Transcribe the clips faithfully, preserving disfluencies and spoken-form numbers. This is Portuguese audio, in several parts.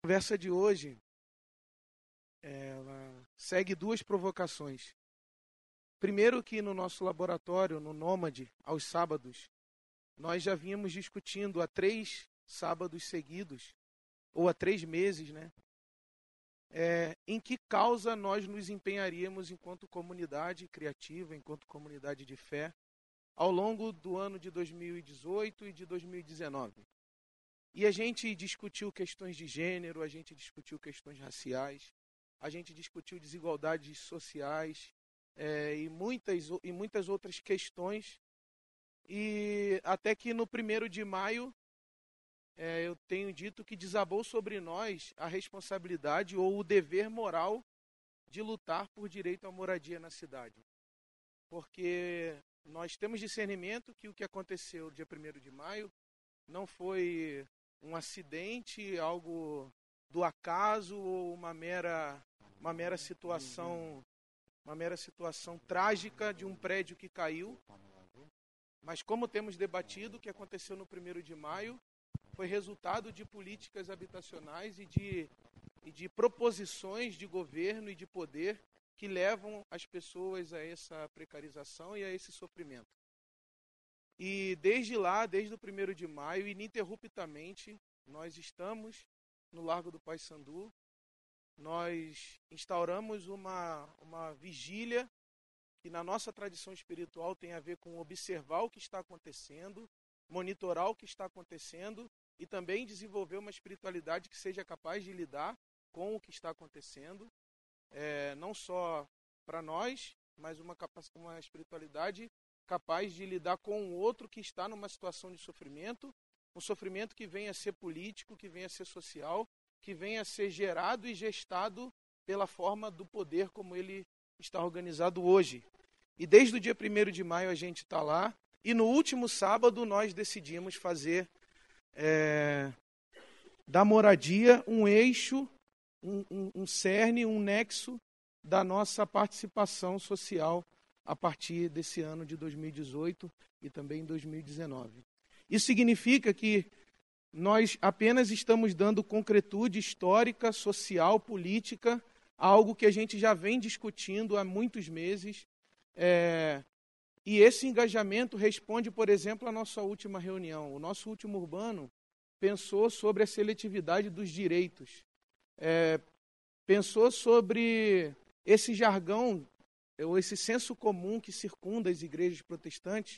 A conversa de hoje, ela segue duas provocações. Primeiro que no nosso laboratório, no Nômade, aos sábados, nós já vínhamos discutindo há três sábados seguidos, ou há três meses, né? É, em que causa nós nos empenharíamos enquanto comunidade criativa, enquanto comunidade de fé, ao longo do ano de dois mil e dezoito e de dois mil e dezenove. E a gente discutiu questões de gênero, a gente discutiu questões raciais, a gente discutiu desigualdades sociais é, e, muitas, e muitas outras questões. E até que no primeiro de maio, é, eu tenho dito que desabou sobre nós a responsabilidade ou o dever moral de lutar por direito à moradia na cidade. Porque nós temos discernimento que o que aconteceu no dia primeiro de maio não foi um acidente, algo do acaso ou uma mera, uma mera situação, uma mera situação trágica de um prédio que caiu. Mas como temos debatido, o que aconteceu no primeiro de maio foi resultado de políticas habitacionais e de, e de proposições de governo e de poder que levam as pessoas a essa precarização e a esse sofrimento. E desde lá, desde o primeiro de maio, ininterruptamente, nós estamos no Largo do Paissandu. Nós instauramos uma, uma vigília que na nossa tradição espiritual tem a ver com observar o que está acontecendo, monitorar o que está acontecendo e também desenvolver uma espiritualidade que seja capaz de lidar com o que está acontecendo, é, não só para nós, mas uma, uma espiritualidade capaz de lidar com o outro que está numa situação de sofrimento, um sofrimento que venha a ser político, que venha a ser social, que venha a ser gerado e gestado pela forma do poder como ele está organizado hoje. E desde o dia primeiro de maio a gente está lá, e no último sábado nós decidimos fazer é, da moradia um eixo, um, um, um cerne, um nexo da nossa participação social a partir desse ano de dois mil e dezoito e também dois mil e dezenove. Isso significa que nós apenas estamos dando concretude histórica, social, política, a algo que a gente já vem discutindo há muitos meses. É, e esse engajamento responde, por exemplo, à nossa última reunião. O nosso último urbano pensou sobre a seletividade dos direitos, é, pensou sobre esse jargão, ou esse senso comum que circunda as igrejas protestantes,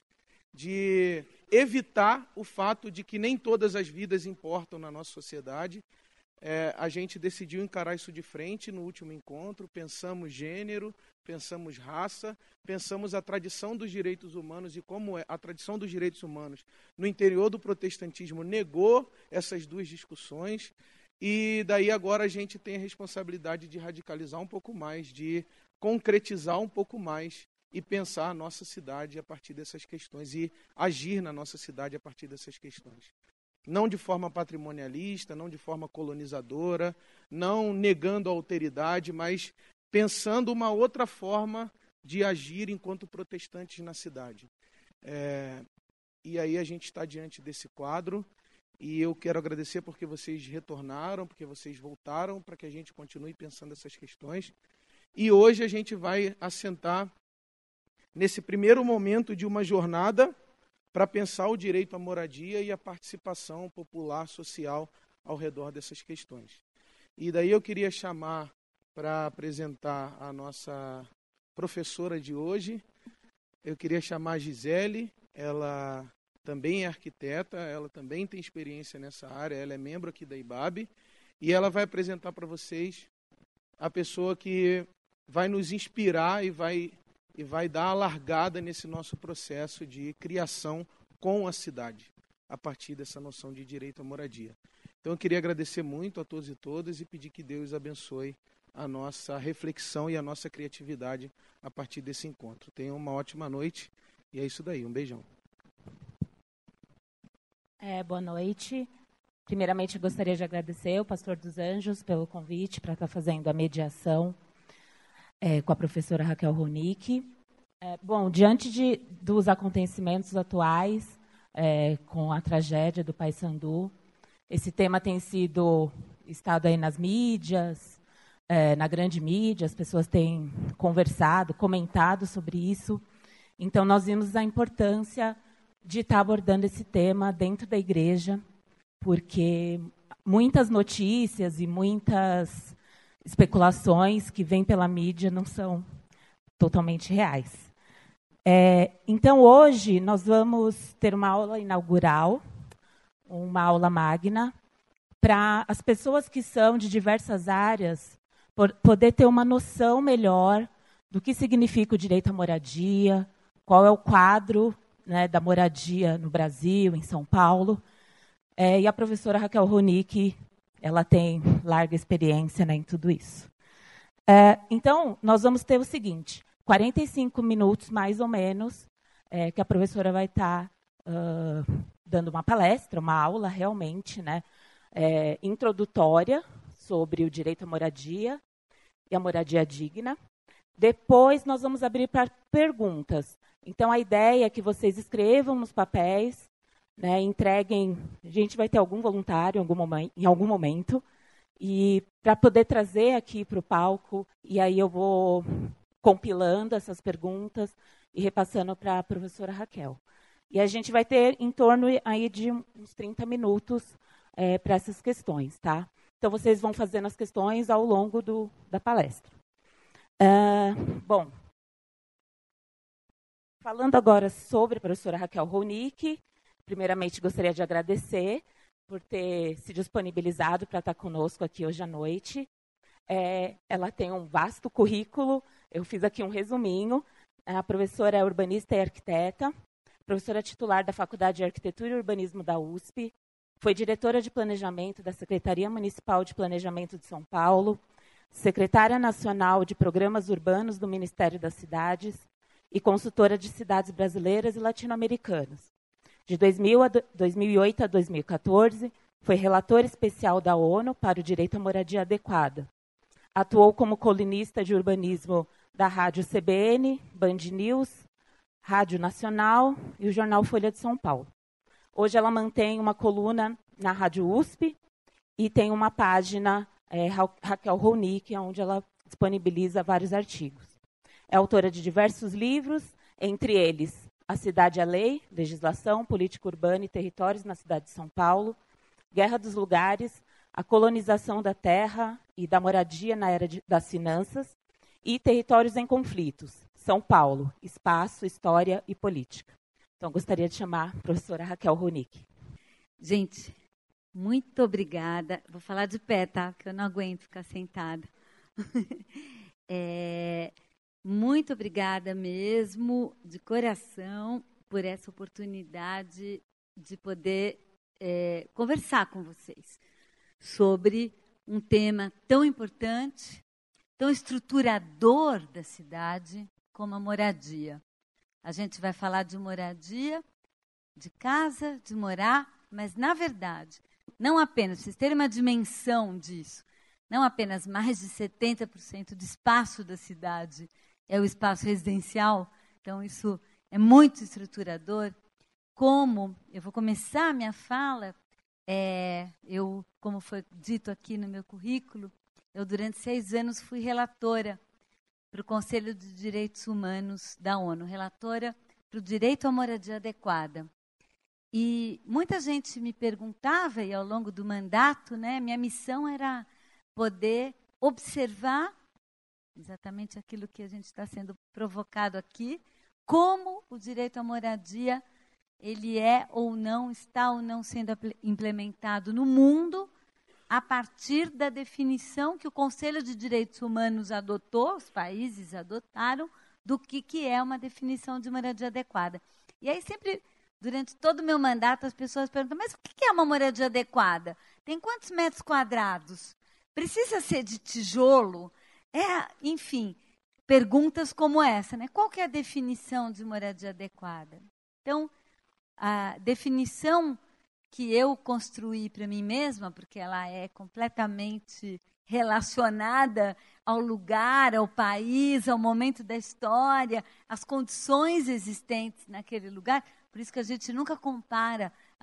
de evitar o fato de que nem todas as vidas importam na nossa sociedade. É, a gente decidiu encarar isso de frente no último encontro, pensamos gênero, pensamos raça, pensamos a tradição dos direitos humanos e como é, a tradição dos direitos humanos no interior do protestantismo negou essas duas discussões. E daí agora a gente tem a responsabilidade de radicalizar um pouco mais, de concretizar um pouco mais e pensar a nossa cidade a partir dessas questões e agir na nossa cidade a partir dessas questões. Não de forma patrimonialista, não de forma colonizadora, não negando a alteridade, mas pensando uma outra forma de agir enquanto protestantes na cidade. É, e aí a gente está diante desse quadro. E eu quero agradecer porque vocês retornaram, porque vocês voltaram, para que a gente continue pensando essas questões. E hoje a gente vai assentar nesse primeiro momento de uma jornada para pensar o direito à moradia e a participação popular, social, ao redor dessas questões. E daí eu queria chamar para apresentar a nossa professora de hoje, eu queria chamar a Gisele, ela também é arquiteta, ela também tem experiência nessa área, ela é membro aqui da I B A B, e ela vai apresentar para vocês a pessoa que vai nos inspirar e vai, e vai dar a largada nesse nosso processo de criação com a cidade, a partir dessa noção de direito à moradia. Então eu queria agradecer muito a todos e todas e pedir que Deus abençoe a nossa reflexão e a nossa criatividade a partir desse encontro. Tenham uma ótima noite e é isso daí, um beijão. É, boa noite. Primeiramente, eu gostaria de agradecer ao Pastor dos Anjos pelo convite para estar fazendo a mediação é, com a professora Raquel Ronick. É, bom, diante de, dos acontecimentos atuais, é, com a tragédia do Paissandu, esse tema tem sido estado aí nas mídias, é, na grande mídia, as pessoas têm conversado, comentado sobre isso. Então, nós vimos a importância de estar abordando esse tema dentro da igreja, porque muitas notícias e muitas especulações que vêm pela mídia não são totalmente reais. É, então, hoje, nós vamos ter uma aula inaugural, uma aula magna, para as pessoas que são de diversas áreas por, poder ter uma noção melhor do que significa o direito à moradia, qual é o quadro, né, da moradia no Brasil, em São Paulo. É, e a professora Raquel Ronick, ela tem larga experiência, né, em tudo isso. É, então, nós vamos ter o seguinte, quarenta e cinco minutos, mais ou menos, é, que a professora vai estar uh, dando uma palestra, uma aula realmente, né, é, introdutória sobre o direito à moradia e a moradia digna. Depois, nós vamos abrir para perguntas. Então, a ideia é que vocês escrevam nos papéis, né, entreguem, a gente vai ter algum voluntário em algum momento, em algum momento e para poder trazer aqui para o palco, e aí eu vou compilando essas perguntas e repassando para a professora Raquel. E a gente vai ter em torno aí de uns trinta minutos é, para essas questões, tá? Então, vocês vão fazendo as questões ao longo do, da palestra. Uh, bom, falando agora sobre a professora Raquel Ronick, primeiramente gostaria de agradecer por ter se disponibilizado para estar conosco aqui hoje à noite. É, ela tem um vasto currículo, eu fiz aqui um resuminho. A professora é urbanista e arquiteta, professora titular da Faculdade de Arquitetura e Urbanismo da U S P, foi diretora de planejamento da Secretaria Municipal de Planejamento de São Paulo, secretária nacional de Programas Urbanos do Ministério das Cidades e consultora de cidades brasileiras e latino-americanas. De dois mil e oito a dois mil e quatorze, foi relatora especial da ONU para o direito à moradia adequada. Atuou como colunista de urbanismo da Rádio C B N, Band News, Rádio Nacional e o jornal Folha de São Paulo. Hoje ela mantém uma coluna na Rádio U S P e tem uma página, é, Raquel Ronick, onde ela disponibiliza vários artigos. É autora de diversos livros, entre eles A Cidade é Lei, Legislação, Política Urbana e Territórios na Cidade de São Paulo, Guerra dos Lugares, A Colonização da Terra e da Moradia na Era de, das Finanças e Territórios em Conflitos, São Paulo, Espaço, História e Política. Então, gostaria de chamar a professora Raquel Ronick. Gente, muito obrigada. Vou falar de pé, tá? Porque eu não aguento ficar sentada. é, muito obrigada mesmo, de coração, por essa oportunidade de poder é, conversar com vocês sobre um tema tão importante, tão estruturador da cidade como a moradia. A gente vai falar de moradia, de casa, de morar, mas, na verdade, não apenas, para vocês terem uma dimensão disso, não apenas mais de setenta por cento do espaço da cidade é o espaço residencial, então isso é muito estruturador. Como, eu vou começar a minha fala, é, eu, como foi dito aqui no meu currículo, eu durante seis anos fui relatora para o Conselho de Direitos Humanos da ONU, relatora para o direito à moradia adequada. E muita gente me perguntava, e ao longo do mandato, né, minha missão era poder observar exatamente aquilo que a gente está sendo provocado aqui, como o direito à moradia ele é ou não, está ou não sendo implementado no mundo, a partir da definição que o Conselho de Direitos Humanos adotou, os países adotaram, do que, que é uma definição de moradia adequada. E aí sempre, durante todo o meu mandato, as pessoas perguntam, mas o que é uma moradia adequada? Tem quantos metros quadrados? Precisa ser de tijolo? É, enfim, perguntas como essa, né? Qual que é a definição de moradia adequada? Então, a definição que eu construí para mim mesma, porque ela é completamente relacionada ao lugar, ao país, ao momento da história, às condições existentes naquele lugar. Por isso que a gente nunca compara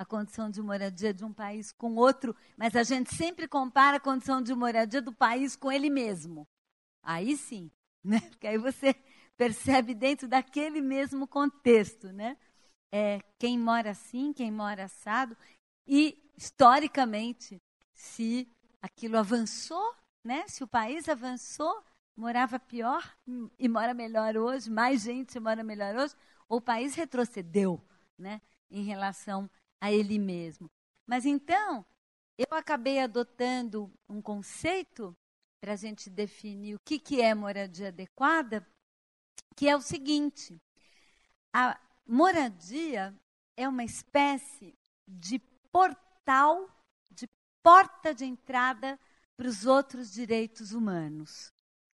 a condição de moradia de um país com outro, mas a gente sempre compara a condição de moradia do país com ele mesmo. Aí sim, né? Porque aí você percebe dentro daquele mesmo contexto, né? É, quem mora assim, quem mora assado, e historicamente, se aquilo avançou, né? Se o país avançou, morava pior e mora melhor hoje, mais gente mora melhor hoje, ou o país retrocedeu, né, em relação a ele mesmo. Mas então, eu acabei adotando um conceito para a gente definir o que, que é moradia adequada, que é o seguinte: a moradia é uma espécie de portal, de porta de entrada para os outros direitos humanos.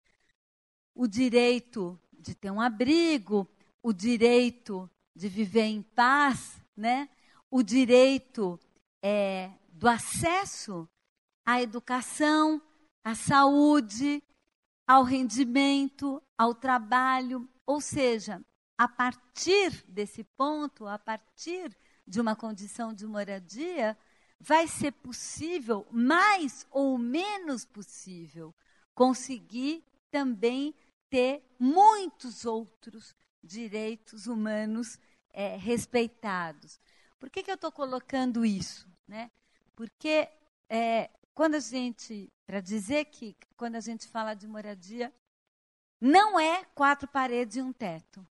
O direito de ter um abrigo, o direito de viver em paz, né? O direito é, do acesso à educação, à saúde, ao rendimento, ao trabalho. Ou seja, a partir desse ponto, a partir de uma condição de moradia, vai ser possível, mais ou menos possível, conseguir também ter muitos outros direitos humanos é, respeitados. Por que, que eu estou colocando isso? Né? Porque é, quando a gente, para dizer que quando a gente fala de moradia, não é quatro paredes e um teto.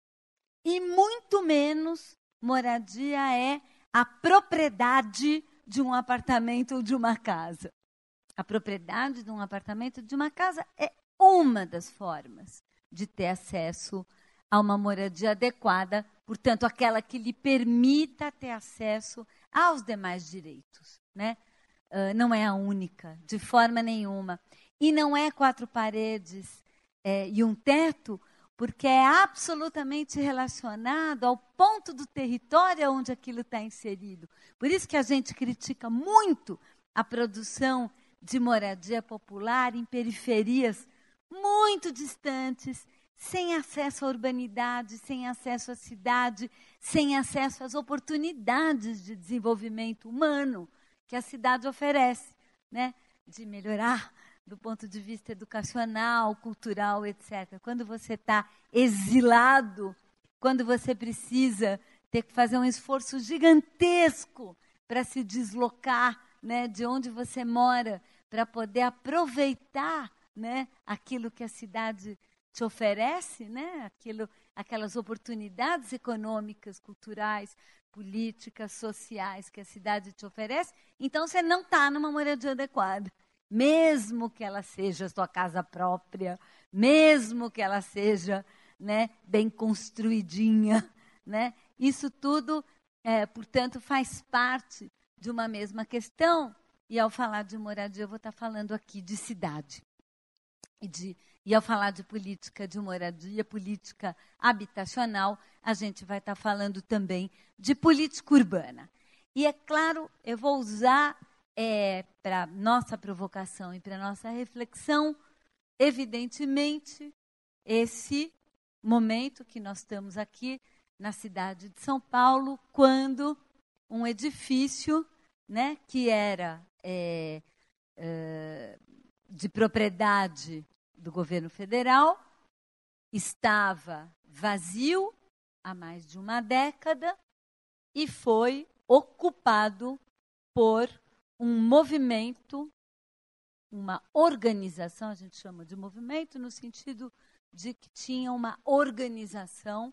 E muito menos moradia é a propriedade de um apartamento ou de uma casa. A propriedade de um apartamento ou de uma casa é uma das formas de ter acesso a uma moradia adequada, portanto, aquela que lhe permita ter acesso aos demais direitos, né? Uh, não é a única, de forma nenhuma. E não é quatro paredes é, e um teto, porque é absolutamente relacionado ao ponto do território onde aquilo está inserido. Por isso que a gente critica muito a produção de moradia popular em periferias muito distantes, sem acesso à urbanidade, sem acesso à cidade, sem acesso às oportunidades de desenvolvimento humano que a cidade oferece, né? De melhorar do ponto de vista educacional, cultural, etcétera. Quando você está exilado, quando você precisa ter que fazer um esforço gigantesco para se deslocar, né, de onde você mora, para poder aproveitar, né, aquilo que a cidade te oferece, né, aquilo, aquelas oportunidades econômicas, culturais, políticas, sociais que a cidade te oferece, então você não está numa moradia adequada. Mesmo que ela seja sua casa própria, mesmo que ela seja, né, bem construidinha, né, isso tudo, é, portanto, faz parte de uma mesma questão. E ao falar de moradia, eu vou estar falando aqui de cidade. E, de, e ao falar de política de moradia, política habitacional, a gente vai estar falando também de política urbana. E é claro, eu vou usar, é, para nossa provocação e para nossa reflexão, evidentemente, esse momento que nós estamos aqui na cidade de São Paulo, quando um edifício, né, que era é, é, de propriedade do governo federal, estava vazio há mais de uma década e foi ocupado por um movimento, uma organização, a gente chama de movimento no sentido de que tinha uma organização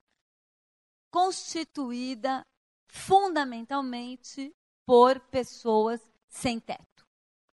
constituída fundamentalmente por pessoas sem teto,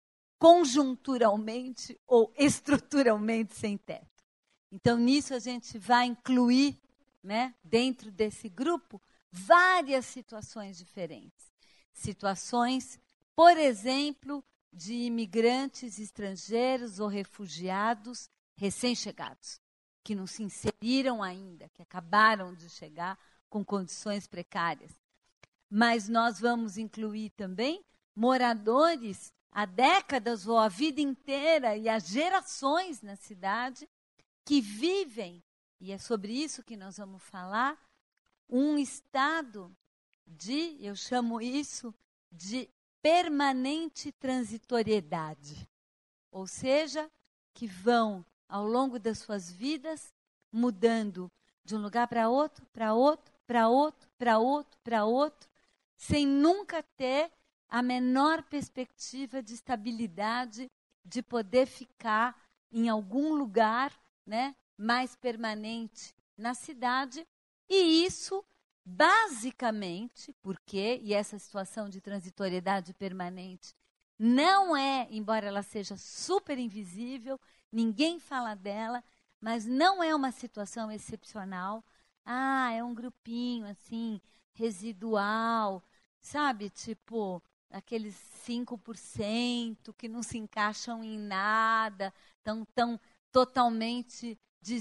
conjunturalmente ou estruturalmente sem teto. Então, nisso a gente vai incluir, né, dentro desse grupo, várias situações diferentes. Situações, por exemplo, de imigrantes estrangeiros ou refugiados recém-chegados, que não se inseriram ainda, que acabaram de chegar com condições precárias. Mas nós vamos incluir também moradores há décadas ou a vida inteira e há gerações na cidade que vivem, e é sobre isso que nós vamos falar, um estado de, eu chamo isso de permanente transitoriedade. Ou seja, que vão, ao longo das suas vidas, mudando de um lugar para outro, para outro, para outro, para outro, para outro, sem nunca ter a menor perspectiva de estabilidade, de poder ficar em algum lugar, né, mais permanente na cidade. E isso, basicamente, porque, e essa situação de transitoriedade permanente não é, embora ela seja super invisível, ninguém fala dela, mas não é uma situação excepcional. Ah, é um grupinho, assim, residual, sabe? Tipo, aqueles cinco por cento que não se encaixam em nada, estão tão totalmente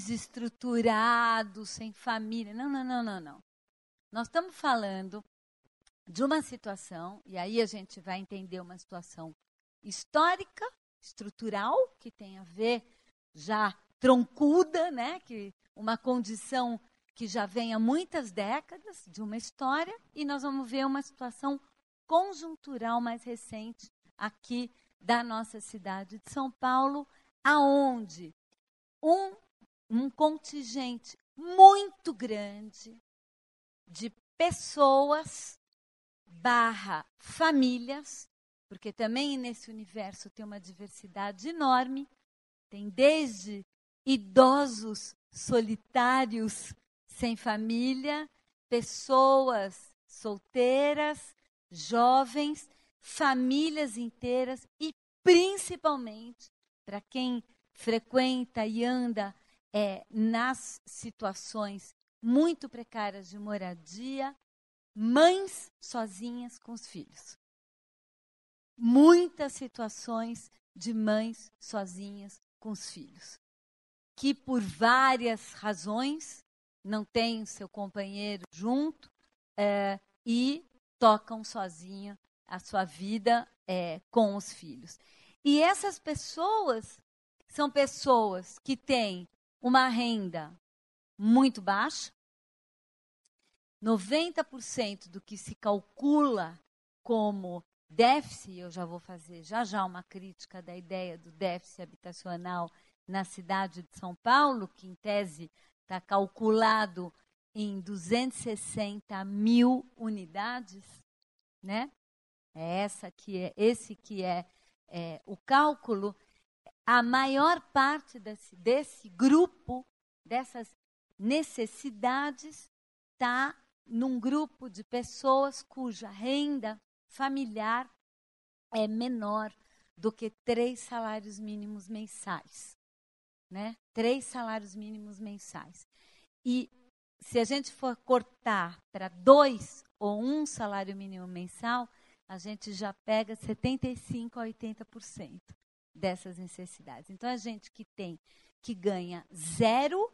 desestruturados, sem família. Não, não, não, não, não. Nós estamos falando de uma situação, e aí a gente vai entender uma situação histórica, estrutural, que tem a ver já troncuda, né? Que uma condição que já vem há muitas décadas de uma história, e nós vamos ver uma situação conjuntural mais recente aqui da nossa cidade de São Paulo, aonde um, um contingente muito grande de pessoas barra famílias, porque também nesse universo tem uma diversidade enorme, tem desde idosos solitários sem família, pessoas solteiras, jovens, famílias inteiras e principalmente para quem frequenta e anda é, nas situações muito precárias de moradia, mães sozinhas com os filhos. Muitas situações de mães sozinhas com os filhos, que por várias razões não têm o seu companheiro junto é, e tocam sozinha a sua vida é, com os filhos. E essas pessoas são pessoas que têm uma renda muito baixa. noventa por cento do que se calcula como déficit, eu já vou fazer já já uma crítica da ideia do déficit habitacional na cidade de São Paulo, que em tese está calculado em duzentos e sessenta mil unidades, né? É essa que é, esse que é, é o cálculo. A maior parte desse, desse grupo, dessas necessidades, está num grupo de pessoas cuja renda familiar é menor do que três salários mínimos mensais. Né? Três salários mínimos mensais. E se a gente for cortar para dois ou um salário mínimo mensal, a gente já pega setenta e cinco por cento a oitenta por cento dessas necessidades. Então, a gente que tem, que ganha zero,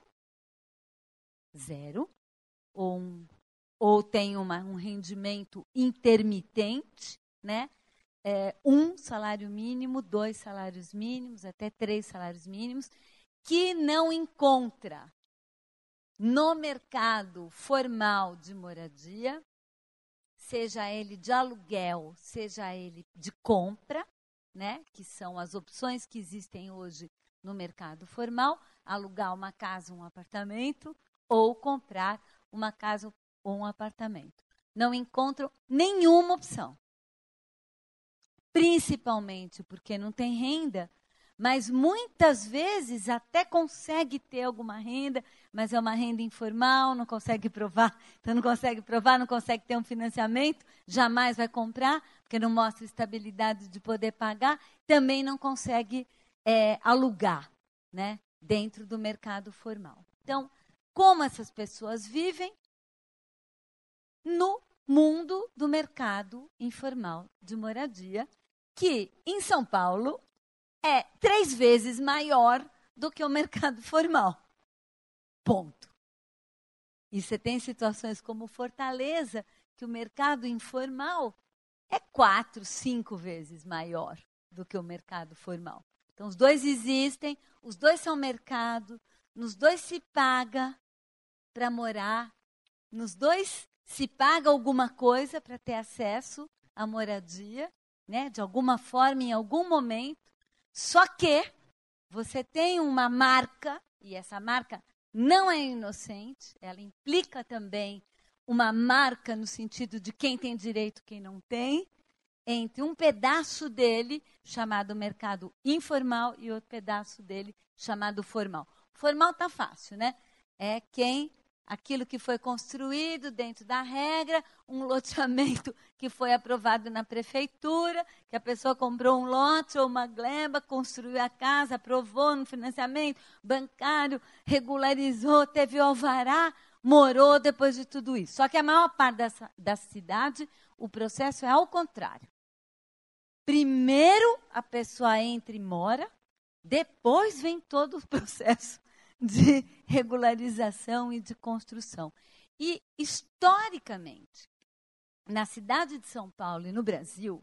zero, ou, um, ou tem uma, um rendimento intermitente, né? É, um salário mínimo, dois salários mínimos, até três salários mínimos, que não encontra no mercado formal de moradia, seja ele de aluguel, seja ele de compra, né, que são as opções que existem hoje no mercado formal, alugar uma casa, um apartamento, ou comprar uma casa ou um apartamento. Não encontram nenhuma opção. Principalmente porque não tem renda, mas muitas vezes até consegue ter alguma renda, mas é uma renda informal, não consegue provar, então não consegue provar, não consegue ter um financiamento, jamais vai comprar, porque não mostra estabilidade de poder pagar, também não consegue é, alugar, né, dentro do mercado formal. Então, como essas pessoas vivem? No mundo do mercado informal de moradia, que em São Paulo é três vezes maior do que o mercado formal. Ponto. E você tem situações como Fortaleza, que o mercado informal é quatro, cinco vezes maior do que o mercado formal. Então, os dois existem, os dois são mercado, nos dois se paga para morar, nos dois se paga alguma coisa para ter acesso à moradia, né? De alguma forma, em algum momento. Só que você tem uma marca, e essa marca não é inocente, ela implica também uma marca no sentido de quem tem direito e quem não tem, entre um pedaço dele, chamado mercado informal, e outro pedaço dele, chamado formal. Formal está fácil, né? É quem, aquilo que foi construído dentro da regra, um loteamento que foi aprovado na prefeitura, que a pessoa comprou um lote ou uma gleba, construiu a casa, aprovou no financiamento bancário, regularizou, teve o alvará, morou depois de tudo isso. Só que a maior parte dessa, da cidade, o processo é ao contrário. Primeiro a pessoa entra e mora, depois vem todo o processo de regularização e de construção. E, historicamente, na cidade de São Paulo e no Brasil,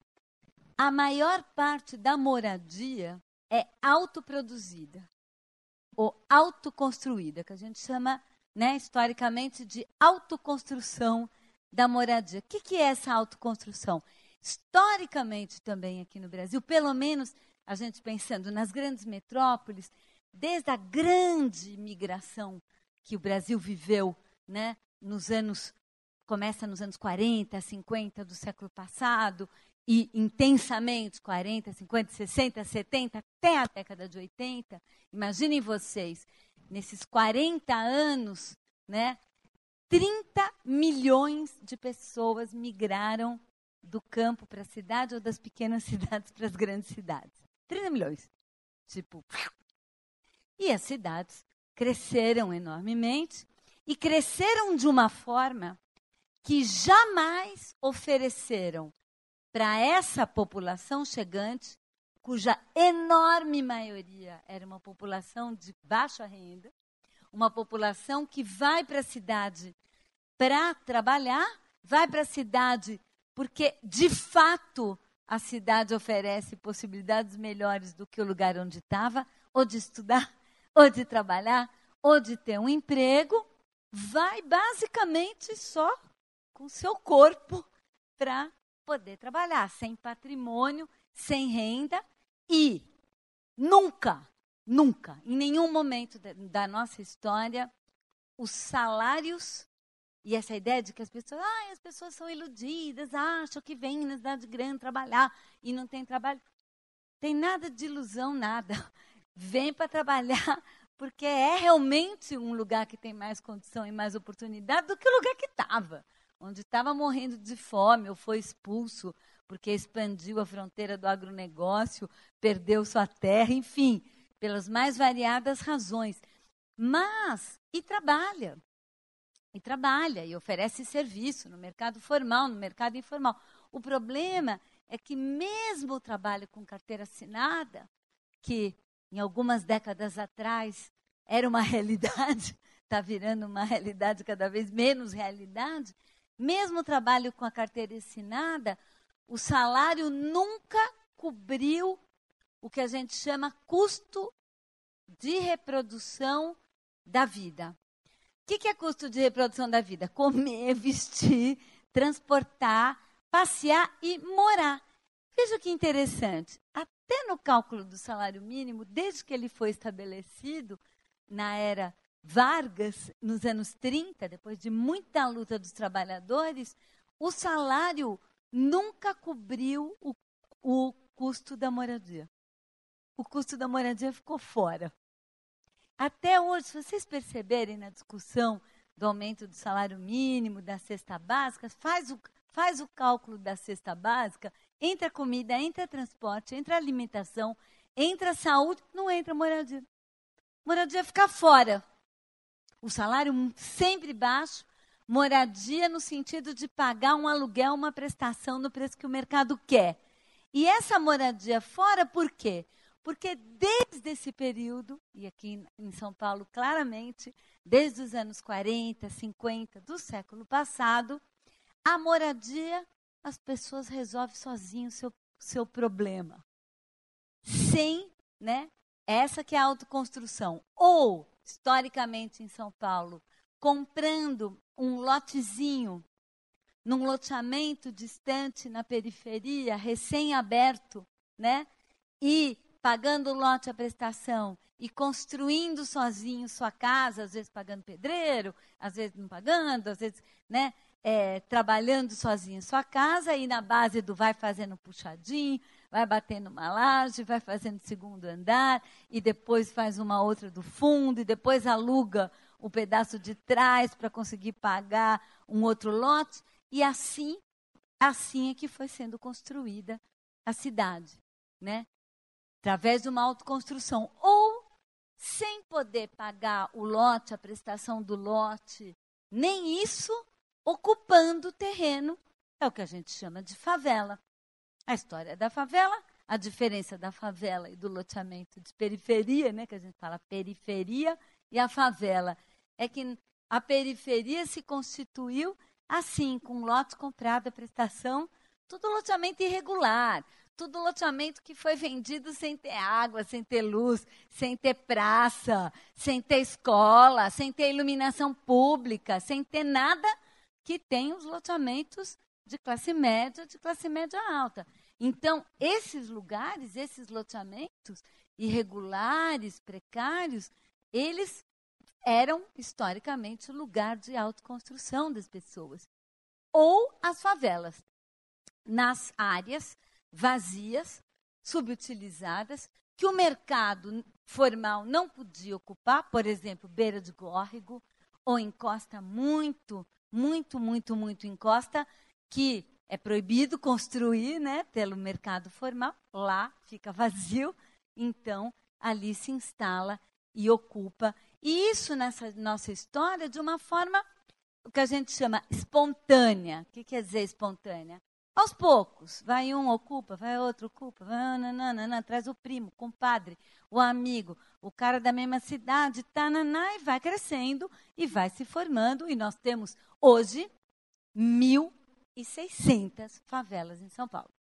a maior parte da moradia é autoproduzida ou autoconstruída, que a gente chama, né, historicamente, de autoconstrução da moradia. O que, que é essa autoconstrução? Historicamente também aqui no Brasil, pelo menos a gente pensando nas grandes metrópoles, desde a grande migração que o Brasil viveu, né, nos anos, começa nos anos quarenta, cinquenta do século passado, e intensamente quarenta, cinquenta, sessenta, setenta, até a década de oitenta. Imaginem vocês, nesses quarenta anos, né, trinta milhões de pessoas migraram do campo para a cidade ou das pequenas cidades para as grandes cidades. trinta milhões. Tipo. E as cidades cresceram enormemente e cresceram de uma forma que jamais ofereceram para essa população chegante, cuja enorme maioria era uma população de baixa renda, uma população que vai para a cidade para trabalhar, vai para a cidade porque, de fato, a cidade oferece possibilidades melhores do que o lugar onde estava, ou de estudar, ou de trabalhar, ou de ter um emprego, vai basicamente só com seu corpo para poder trabalhar, sem patrimônio, sem renda, e nunca, nunca, em nenhum momento da, da nossa história, os salários. E essa ideia de que as pessoas, ah, as pessoas são iludidas, acham que vêm na cidade grande trabalhar e não tem trabalho. Tem nada de ilusão, nada. Vem para trabalhar porque é realmente um lugar que tem mais condição e mais oportunidade do que o lugar que estava. Onde estava morrendo de fome ou foi expulso porque expandiu a fronteira do agronegócio, perdeu sua terra, enfim, pelas mais variadas razões. Mas, e trabalha. E trabalha, e oferece serviço no mercado formal, no mercado informal. O problema é que mesmo o trabalho com carteira assinada, que em algumas décadas atrás era uma realidade, está virando uma realidade cada vez menos realidade, mesmo o trabalho com a carteira assinada, o salário nunca cobriu o que a gente chama custo de reprodução da vida. O que, que é custo de reprodução da vida? Comer, vestir, transportar, passear e morar. Veja que interessante. Até no cálculo do salário mínimo, desde que ele foi estabelecido na era Vargas, nos anos trinta, depois de muita luta dos trabalhadores, o salário nunca cobriu o, o custo da moradia. O custo da moradia ficou fora. Até hoje, se vocês perceberem na discussão do aumento do salário mínimo, da cesta básica, faz o, faz o cálculo da cesta básica, entra comida, entra transporte, entra alimentação, entra saúde, não entra moradia. Moradia fica fora. O salário sempre baixo, moradia no sentido de pagar um aluguel, uma prestação no preço que o mercado quer. E essa moradia fora, por quê? Porque desde esse período, e aqui em São Paulo claramente, desde os anos quarenta, cinquenta do século passado, a moradia, as pessoas resolvem sozinhos o seu, seu problema. Sem, né, essa que é a autoconstrução. Ou, historicamente em São Paulo, comprando um lotezinho num loteamento distante na periferia, recém-aberto, né? E pagando o lote à prestação e construindo sozinho sua casa, às vezes pagando pedreiro, às vezes não pagando, às vezes, né, é, trabalhando sozinho sua casa, e na base do vai fazendo puxadinho, vai batendo uma laje, vai fazendo segundo andar, e depois faz uma outra do fundo, e depois aluga o pedaço de trás para conseguir pagar um outro lote. E assim, assim é que foi sendo construída a cidade, né? Através de uma autoconstrução. Ou, sem poder pagar o lote, a prestação do lote, nem isso, ocupando o terreno, é o que a gente chama de favela. A história da favela, a diferença da favela e do loteamento de periferia, né, que a gente fala periferia, e a favela, é que a periferia se constituiu assim, com lote comprado à prestação, tudo loteamento irregular, tudo loteamento que foi vendido sem ter água, sem ter luz, sem ter praça, sem ter escola, sem ter iluminação pública, sem ter nada que tem os loteamentos de classe média, de classe média alta. Então, esses lugares, esses loteamentos irregulares, precários, eles eram, historicamente, o lugar de autoconstrução das pessoas. Ou as favelas, nas áreas vazias, subutilizadas, que o mercado formal não podia ocupar, por exemplo, beira de córrego, ou encosta muito, muito, muito, muito encosta, que é proibido construir, né, pelo mercado formal, lá fica vazio, então ali se instala e ocupa. E isso nessa nossa história de uma forma, o que a gente chama espontânea. O que quer dizer espontânea? Aos poucos, vai um, ocupa, vai outro, ocupa, vai, nananana, traz o primo, o compadre, o amigo, o cara da mesma cidade, tananá, e vai crescendo e vai se formando. E nós temos hoje mil e seiscentas favelas em São Paulo.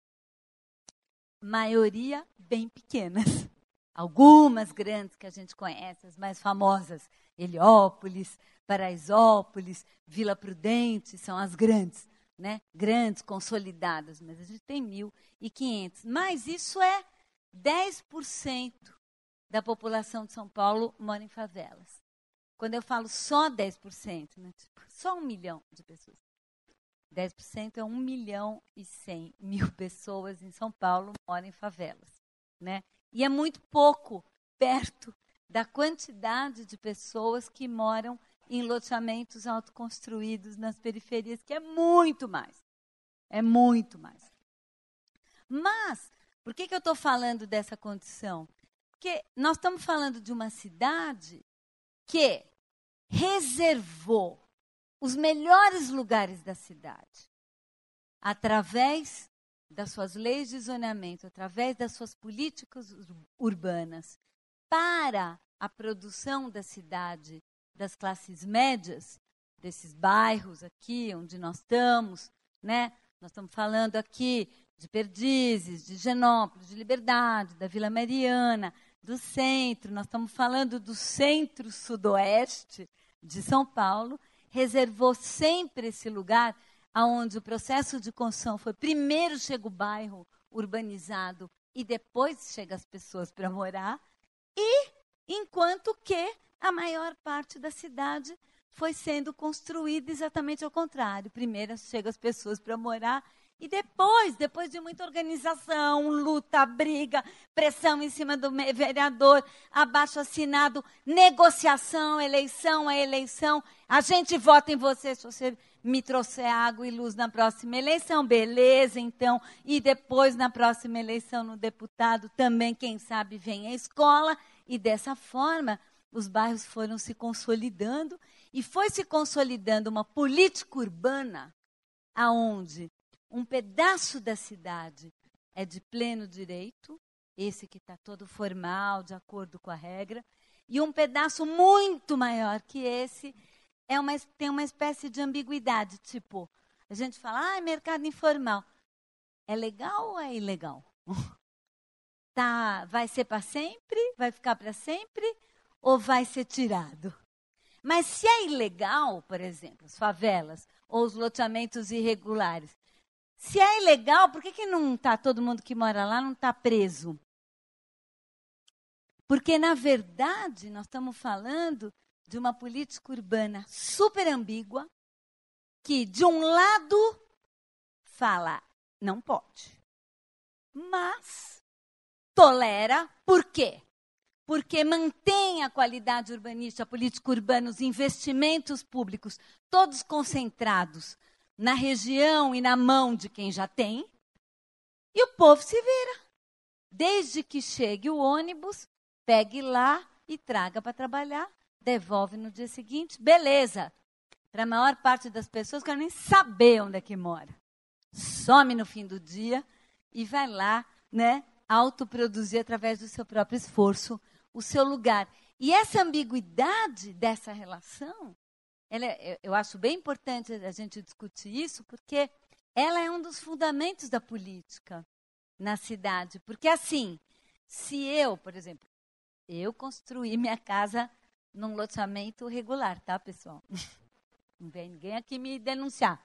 Maioria bem pequenas. Algumas grandes que a gente conhece, as mais famosas, Heliópolis, Paraisópolis, Vila Prudente, são as grandes, né? Grandes, consolidadas, mas a gente tem mil e quinhentas. Mas isso é dez por cento da população de São Paulo mora em favelas. Quando eu falo só dez por cento, né? Tipo, só um milhão de pessoas. dez por cento é um milhão e cem mil pessoas em São Paulo moram em favelas, né? E é muito pouco perto da quantidade de pessoas que moram em loteamentos autoconstruídos nas periferias, que é muito mais. É muito mais. Mas, por que, que eu estou falando dessa condição? Porque nós estamos falando de uma cidade que reservou os melhores lugares da cidade, através das suas leis de zoneamento, através das suas políticas urbanas, para a produção da cidade, das classes médias, desses bairros aqui onde nós estamos, né? Nós estamos falando aqui de Perdizes, de Higienópolis, de Liberdade, da Vila Mariana, do centro, nós estamos falando do centro-sudoeste de São Paulo, reservou sempre esse lugar onde o processo de construção foi, primeiro chega o bairro urbanizado e depois chega as pessoas para morar, e enquanto que a maior parte da cidade foi sendo construída exatamente ao contrário. Primeiro chegam as pessoas para morar e depois, depois de muita organização, luta, briga, pressão em cima do vereador, abaixo-assinado, negociação, eleição a eleição, a gente vota em você se você me trouxer água e luz na próxima eleição, beleza, então, e depois na próxima eleição no deputado também, quem sabe, vem a escola, e dessa forma os bairros foram se consolidando, e foi se consolidando uma política urbana aonde um pedaço da cidade é de pleno direito, esse que está todo formal, de acordo com a regra, e um pedaço muito maior que esse é uma, tem uma espécie de ambiguidade, tipo, a gente fala, ah, mercado informal. É legal ou é ilegal? Tá, vai ser para sempre? Vai ficar para sempre? Ou vai ser tirado? Mas se é ilegal, por exemplo, as favelas ou os loteamentos irregulares, se é ilegal, por que, que não está todo mundo que mora lá não está preso? Porque, na verdade, nós estamos falando de uma política urbana super ambígua, que, de um lado, fala, não pode, mas tolera, por quê? Porque mantém a qualidade urbanística, a política urbana, os investimentos públicos, todos concentrados na região e na mão de quem já tem, e o povo se vira. Desde que chegue o ônibus, pegue lá e traga para trabalhar, devolve no dia seguinte, beleza. Para a maior parte das pessoas, quero nem saber onde é que mora. Some no fim do dia e vai lá, né, autoproduzir através do seu próprio esforço o seu lugar. E essa ambiguidade dessa relação, ela é, eu acho bem importante a gente discutir isso, porque ela é um dos fundamentos da política na cidade. Porque, assim, se eu, por exemplo, eu construí minha casa num loteamento regular, tá, pessoal? Não vem ninguém aqui me denunciar.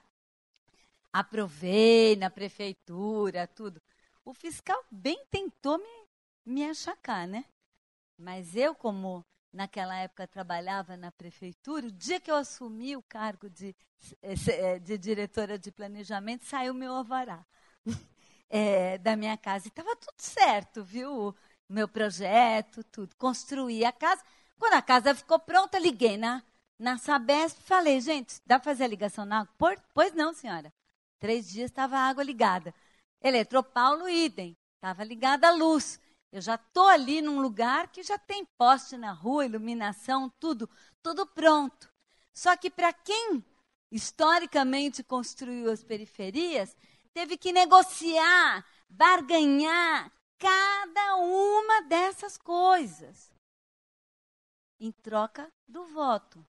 Aprovei na prefeitura, tudo. O fiscal bem tentou me, me achacar, né? Mas eu, como naquela época trabalhava na prefeitura, o dia que eu assumi o cargo de, de diretora de planejamento, saiu meu alvará é, da minha casa. E estava tudo certo, viu? Meu projeto, tudo. Construí a casa. Quando a casa ficou pronta, liguei na, na Sabesp e falei, gente, dá para fazer a ligação na água? Por, pois não, senhora. Três dias estava a água ligada. Eletropaulo, idem. Estava ligada a luz. Eu já estou ali num lugar que já tem poste na rua, iluminação, tudo, tudo pronto. Só que para quem historicamente construiu as periferias, teve que negociar, barganhar cada uma dessas coisas em troca do voto.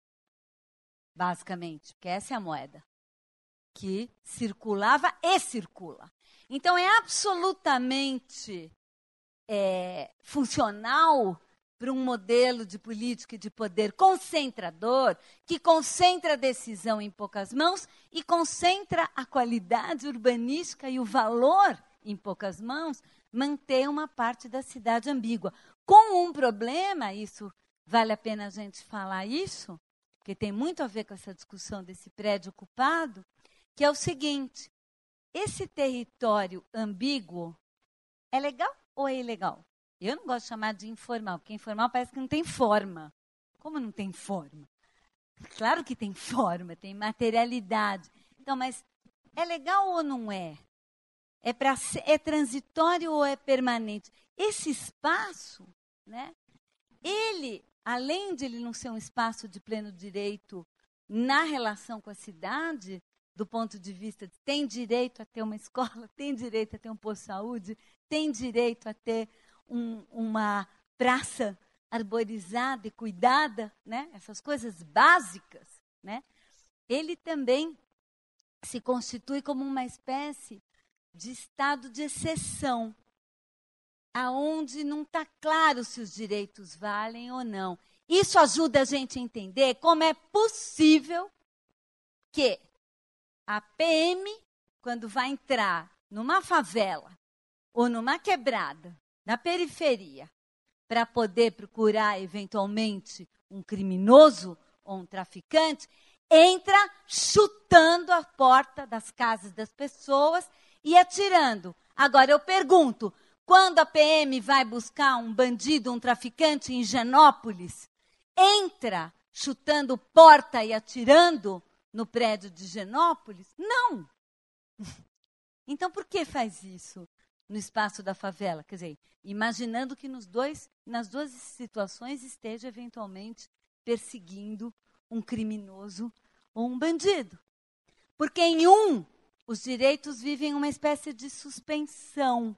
Basicamente, porque essa é a moeda que circulava e circula. Então, é absolutamente é, funcional para um modelo de política e de poder concentrador, que concentra a decisão em poucas mãos e concentra a qualidade urbanística e o valor em poucas mãos, manter uma parte da cidade ambígua. Com um problema, isso vale a pena a gente falar isso, porque tem muito a ver com essa discussão desse prédio ocupado, que é o seguinte, esse território ambíguo é legal ou é ilegal? Eu não gosto de chamar de informal, porque informal parece que não tem forma. Como não tem forma? Claro que tem forma, tem materialidade. Então, mas é legal ou não é? É, pra, é transitório ou é permanente? Esse espaço, né, ele, além de ele não ser um espaço de pleno direito na relação com a cidade, do ponto de vista de tem direito a ter uma escola, tem direito a ter um posto de saúde, tem direito a ter um, uma praça arborizada e cuidada, né? Essas coisas básicas, né? Ele também se constitui como uma espécie de estado de exceção, aonde não está claro se os direitos valem ou não. Isso ajuda a gente a entender como é possível que a P M, quando vai entrar numa favela ou numa quebrada, na periferia, para poder procurar, eventualmente, um criminoso ou um traficante, entra chutando a porta das casas das pessoas e atirando. Agora, eu pergunto, quando a P M vai buscar um bandido, um traficante em Higienópolis, entra chutando porta e atirando no prédio de Higienópolis? Não. Então, por que faz isso no espaço da favela? Quer dizer, imaginando que nos dois, nas duas situações esteja eventualmente perseguindo um criminoso ou um bandido. Porque em um, os direitos vivem uma espécie de suspensão,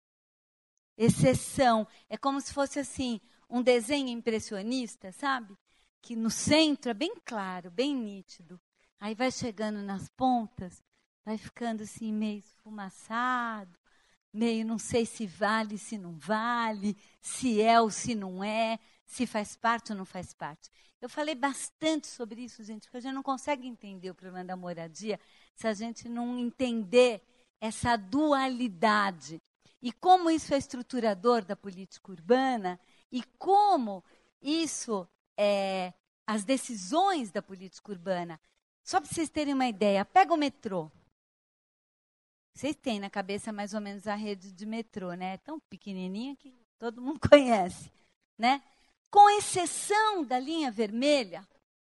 exceção. É como se fosse assim, um desenho impressionista, sabe? Que no centro é bem claro, bem nítido. Aí vai chegando nas pontas, vai ficando assim meio esfumaçado, meio não sei se vale, se não vale, se é ou se não é, se faz parte ou não faz parte. Eu falei bastante sobre isso, gente, porque a gente não consegue entender o problema da moradia se a gente não entender essa dualidade. E como isso é estruturador da política urbana e como isso é as decisões da política urbana. Só para vocês terem uma ideia, pega o metrô. Vocês têm na cabeça mais ou menos a rede de metrô, né? É tão pequenininha que todo mundo conhece, né? Com exceção da linha vermelha,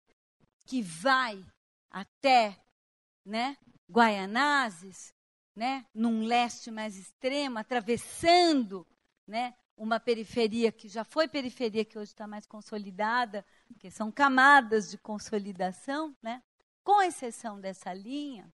que vai até, né, Guaianazes, né, num leste mais extremo, atravessando, né, uma periferia que já foi periferia, que hoje está mais consolidada, porque são camadas de consolidação, né? Com exceção dessa linha,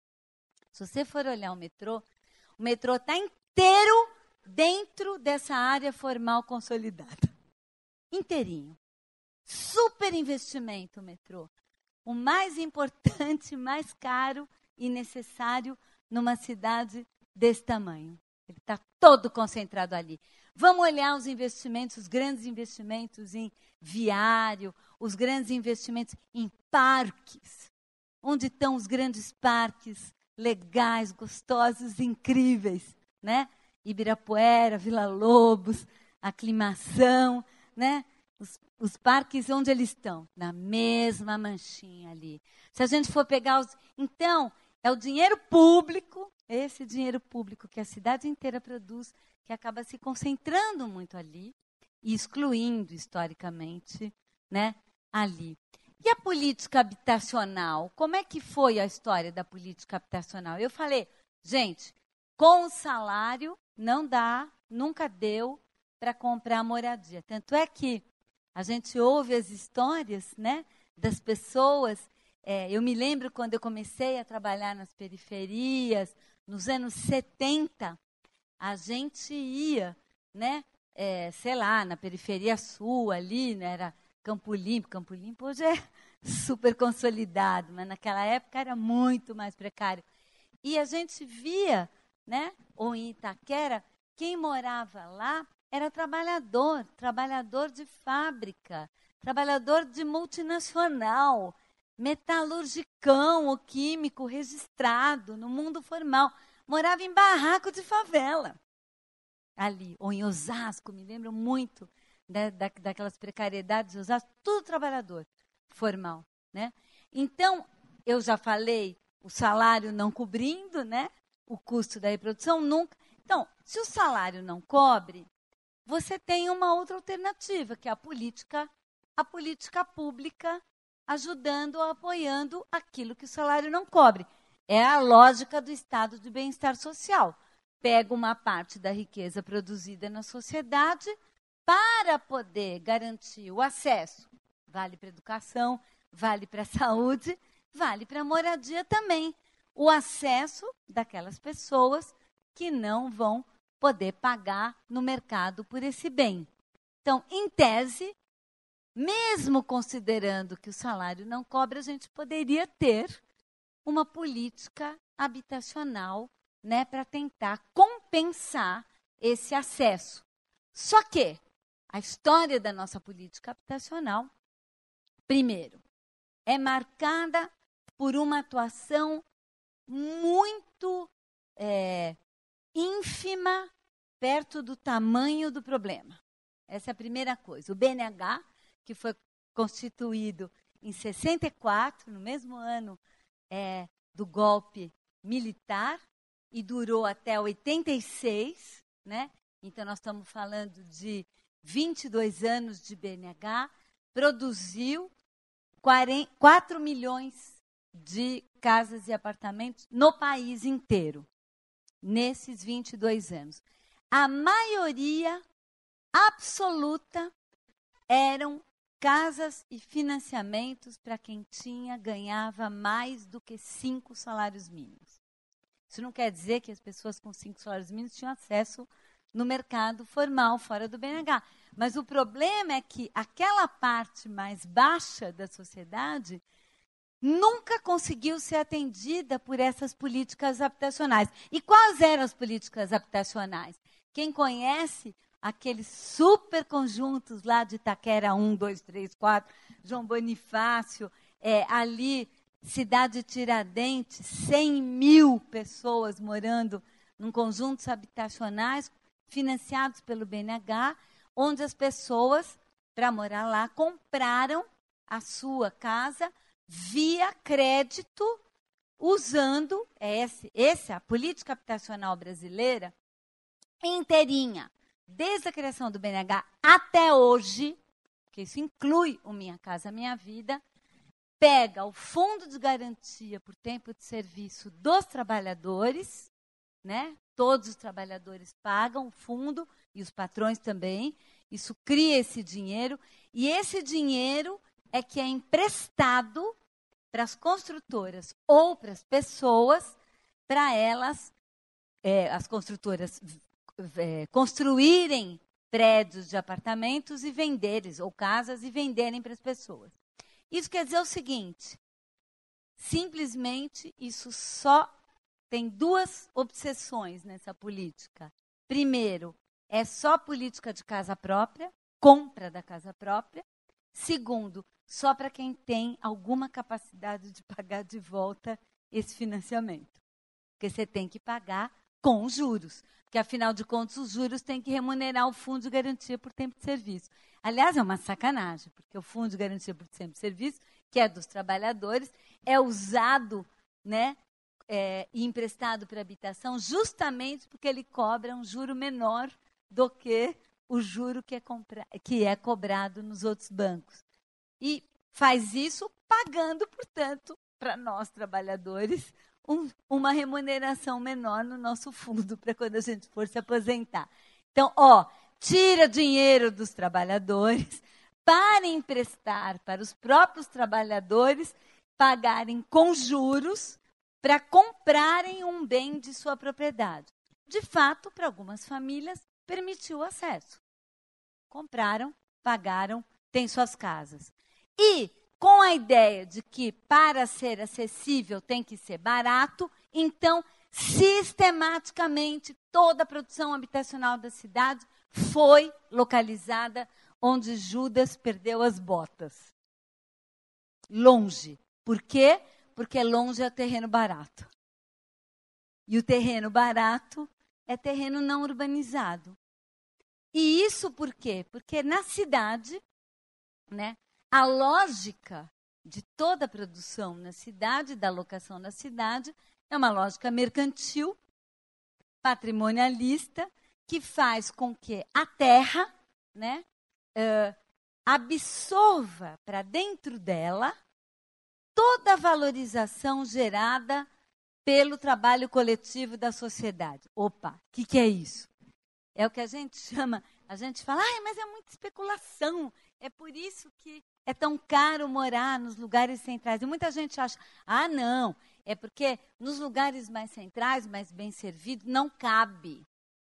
se você for olhar o metrô, o metrô está inteiro dentro dessa área formal consolidada. Inteirinho. Super investimento o metrô. O mais importante, mais caro e necessário numa cidade desse tamanho. Ele está todo concentrado ali. Vamos olhar os investimentos, os grandes investimentos em viário, os grandes investimentos em parques. Onde estão os grandes parques legais, gostosos, incríveis, né? Ibirapuera, Vila Lobos, Aclimação, né? Os, os parques, onde eles estão? Na mesma manchinha ali. Se a gente for pegar os... Então, é o dinheiro público, esse dinheiro público que a cidade inteira produz, que acaba se concentrando muito ali e excluindo, historicamente, né, ali. E a política habitacional? Como é que foi a história da política habitacional? Eu falei, gente, com o salário não dá, nunca deu para comprar moradia. Tanto é que a gente ouve as histórias, né, das pessoas. É, eu me lembro quando eu comecei a trabalhar nas periferias, nos anos setenta, a gente ia, né, é, sei lá, na periferia sul ali, né, era Campo Limpo. Campo Limpo hoje é super consolidado, mas naquela época era muito mais precário. E a gente via, né, ou em Itaquera, quem morava lá era trabalhador, trabalhador de fábrica, trabalhador de multinacional, metalurgicão ou químico registrado no mundo formal. Morava em barraco de favela, ali, ou em Osasco, me lembro muito da, da, daquelas precariedades de Osasco, tudo trabalhador formal, né? Então, eu já falei, o salário não cobrindo, né, o custo da reprodução, nunca. Então, se o salário não cobre, você tem uma outra alternativa, que é a política, a política pública ajudando ou apoiando aquilo que o salário não cobre. É a lógica do estado de bem-estar social. Pega uma parte da riqueza produzida na sociedade para poder garantir o acesso. Vale para a educação, vale para a saúde, vale para a moradia também. O acesso daquelas pessoas que não vão poder pagar no mercado por esse bem. Então, em tese, mesmo considerando que o salário não cobre, a gente poderia ter uma política habitacional, né, para tentar compensar esse acesso. Só que a história da nossa política habitacional, primeiro, é marcada por uma atuação muito é, ínfima perto do tamanho do problema. Essa é a primeira coisa. O B N H, que foi constituído em sessenta e quatro, no mesmo ano é, do golpe militar, e durou até oitenta e seis, né? Então, nós estamos falando de vinte e dois anos de B N H, produziu quatro milhões de casas e apartamentos no país inteiro, nesses vinte e dois anos. A maioria absoluta eram casas e financiamentos para quem tinha, ganhava mais do que cinco salários mínimos. Isso não quer dizer que as pessoas com cinco salários mínimos tinham acesso no mercado formal, fora do B N H. Mas o problema é que aquela parte mais baixa da sociedade nunca conseguiu ser atendida por essas políticas habitacionais. E quais eram as políticas habitacionais? Quem conhece aqueles super conjuntos lá de Itaquera um, dois, três, quatro, João Bonifácio, é, ali, Cidade Tiradentes, cem mil pessoas morando em conjuntos habitacionais financiados pelo B N H, onde as pessoas, para morar lá, compraram a sua casa via crédito, usando, esse, essa a política habitacional brasileira, inteirinha, desde a criação do B N H até hoje, que isso inclui o Minha Casa Minha Vida, pega o fundo de garantia por tempo de serviço dos trabalhadores, né? Todos os trabalhadores pagam o fundo, e os patrões também, isso cria esse dinheiro, e esse dinheiro é que é emprestado para as construtoras ou para as pessoas, para elas, é, as construtoras é, construírem prédios de apartamentos e venderem, ou casas e venderem para as pessoas. Isso quer dizer o seguinte, simplesmente isso só tem duas obsessões nessa política. Primeiro, é só política de casa própria, compra da casa própria. Segundo, só para quem tem alguma capacidade de pagar de volta esse financiamento. Porque você tem que pagar com juros. Porque, afinal de contas, os juros têm que remunerar o fundo de garantia por tempo de serviço. Aliás, é uma sacanagem, porque o fundo de garantia por tempo de serviço, que é dos trabalhadores, é usado, né, é, e emprestado para habitação justamente porque ele cobra um juro menor do que o juro que é, compra, que é cobrado nos outros bancos. E faz isso pagando, portanto, para nós trabalhadores, um, uma remuneração menor no nosso fundo para quando a gente for se aposentar. Então, ó, tira dinheiro dos trabalhadores para emprestar para os próprios trabalhadores pagarem com juros para comprarem um bem de sua propriedade. De fato, para algumas famílias, permitiu o acesso. Compraram, pagaram, têm suas casas. E com a ideia de que para ser acessível tem que ser barato, então, sistematicamente, toda a produção habitacional da cidade foi localizada onde Judas perdeu as botas. Longe. Por quê? Porque longe é terreno barato. E o terreno barato é terreno não urbanizado. E isso por quê? Porque na cidade, né, a lógica de toda a produção na cidade, da locação na cidade, é uma lógica mercantil, patrimonialista, que faz com que a terra, né, uh, absorva para dentro dela toda a valorização gerada pelo trabalho coletivo da sociedade. Opa, o que, que é isso? É o que a gente chama, a gente fala, ah, mas é muita especulação, é por isso que é tão caro morar nos lugares centrais. E muita gente acha, ah, não, é porque nos lugares mais centrais, mais bem servidos, não cabe.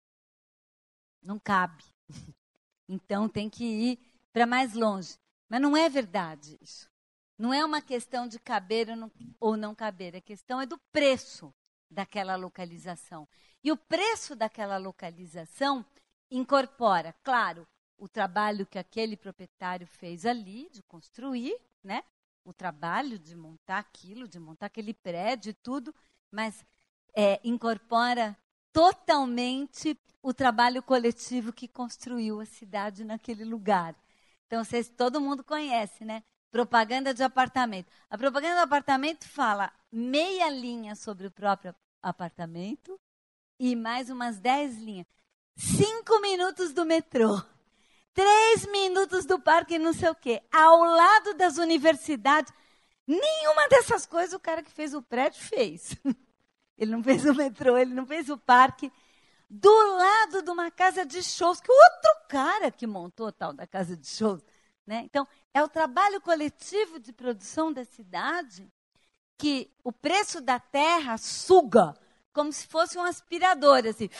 Não cabe. Então tem que ir para mais longe. Mas não é verdade isso. Não é uma questão de caber ou não, ou não caber, a questão é do preço daquela localização. E o preço daquela localização incorpora, claro, o trabalho que aquele proprietário fez ali, de construir, né? O trabalho de montar aquilo, de montar aquele prédio e tudo, mas é, incorpora totalmente o trabalho coletivo que construiu a cidade naquele lugar. Então, vocês, todo mundo conhece, né? Propaganda de apartamento. A propaganda do apartamento fala meia linha sobre o próprio apartamento e mais umas dez linhas. Cinco minutos do metrô. Três minutos do parque não sei o quê. Ao lado das universidades. Nenhuma dessas coisas o cara que fez o prédio fez. Ele não fez o metrô, ele não fez o parque. Do lado de uma casa de shows, que o outro cara que montou a tal da casa de shows. Né? Então, é o trabalho coletivo de produção da cidade que o preço da terra suga, como se fosse um aspirador. Assim.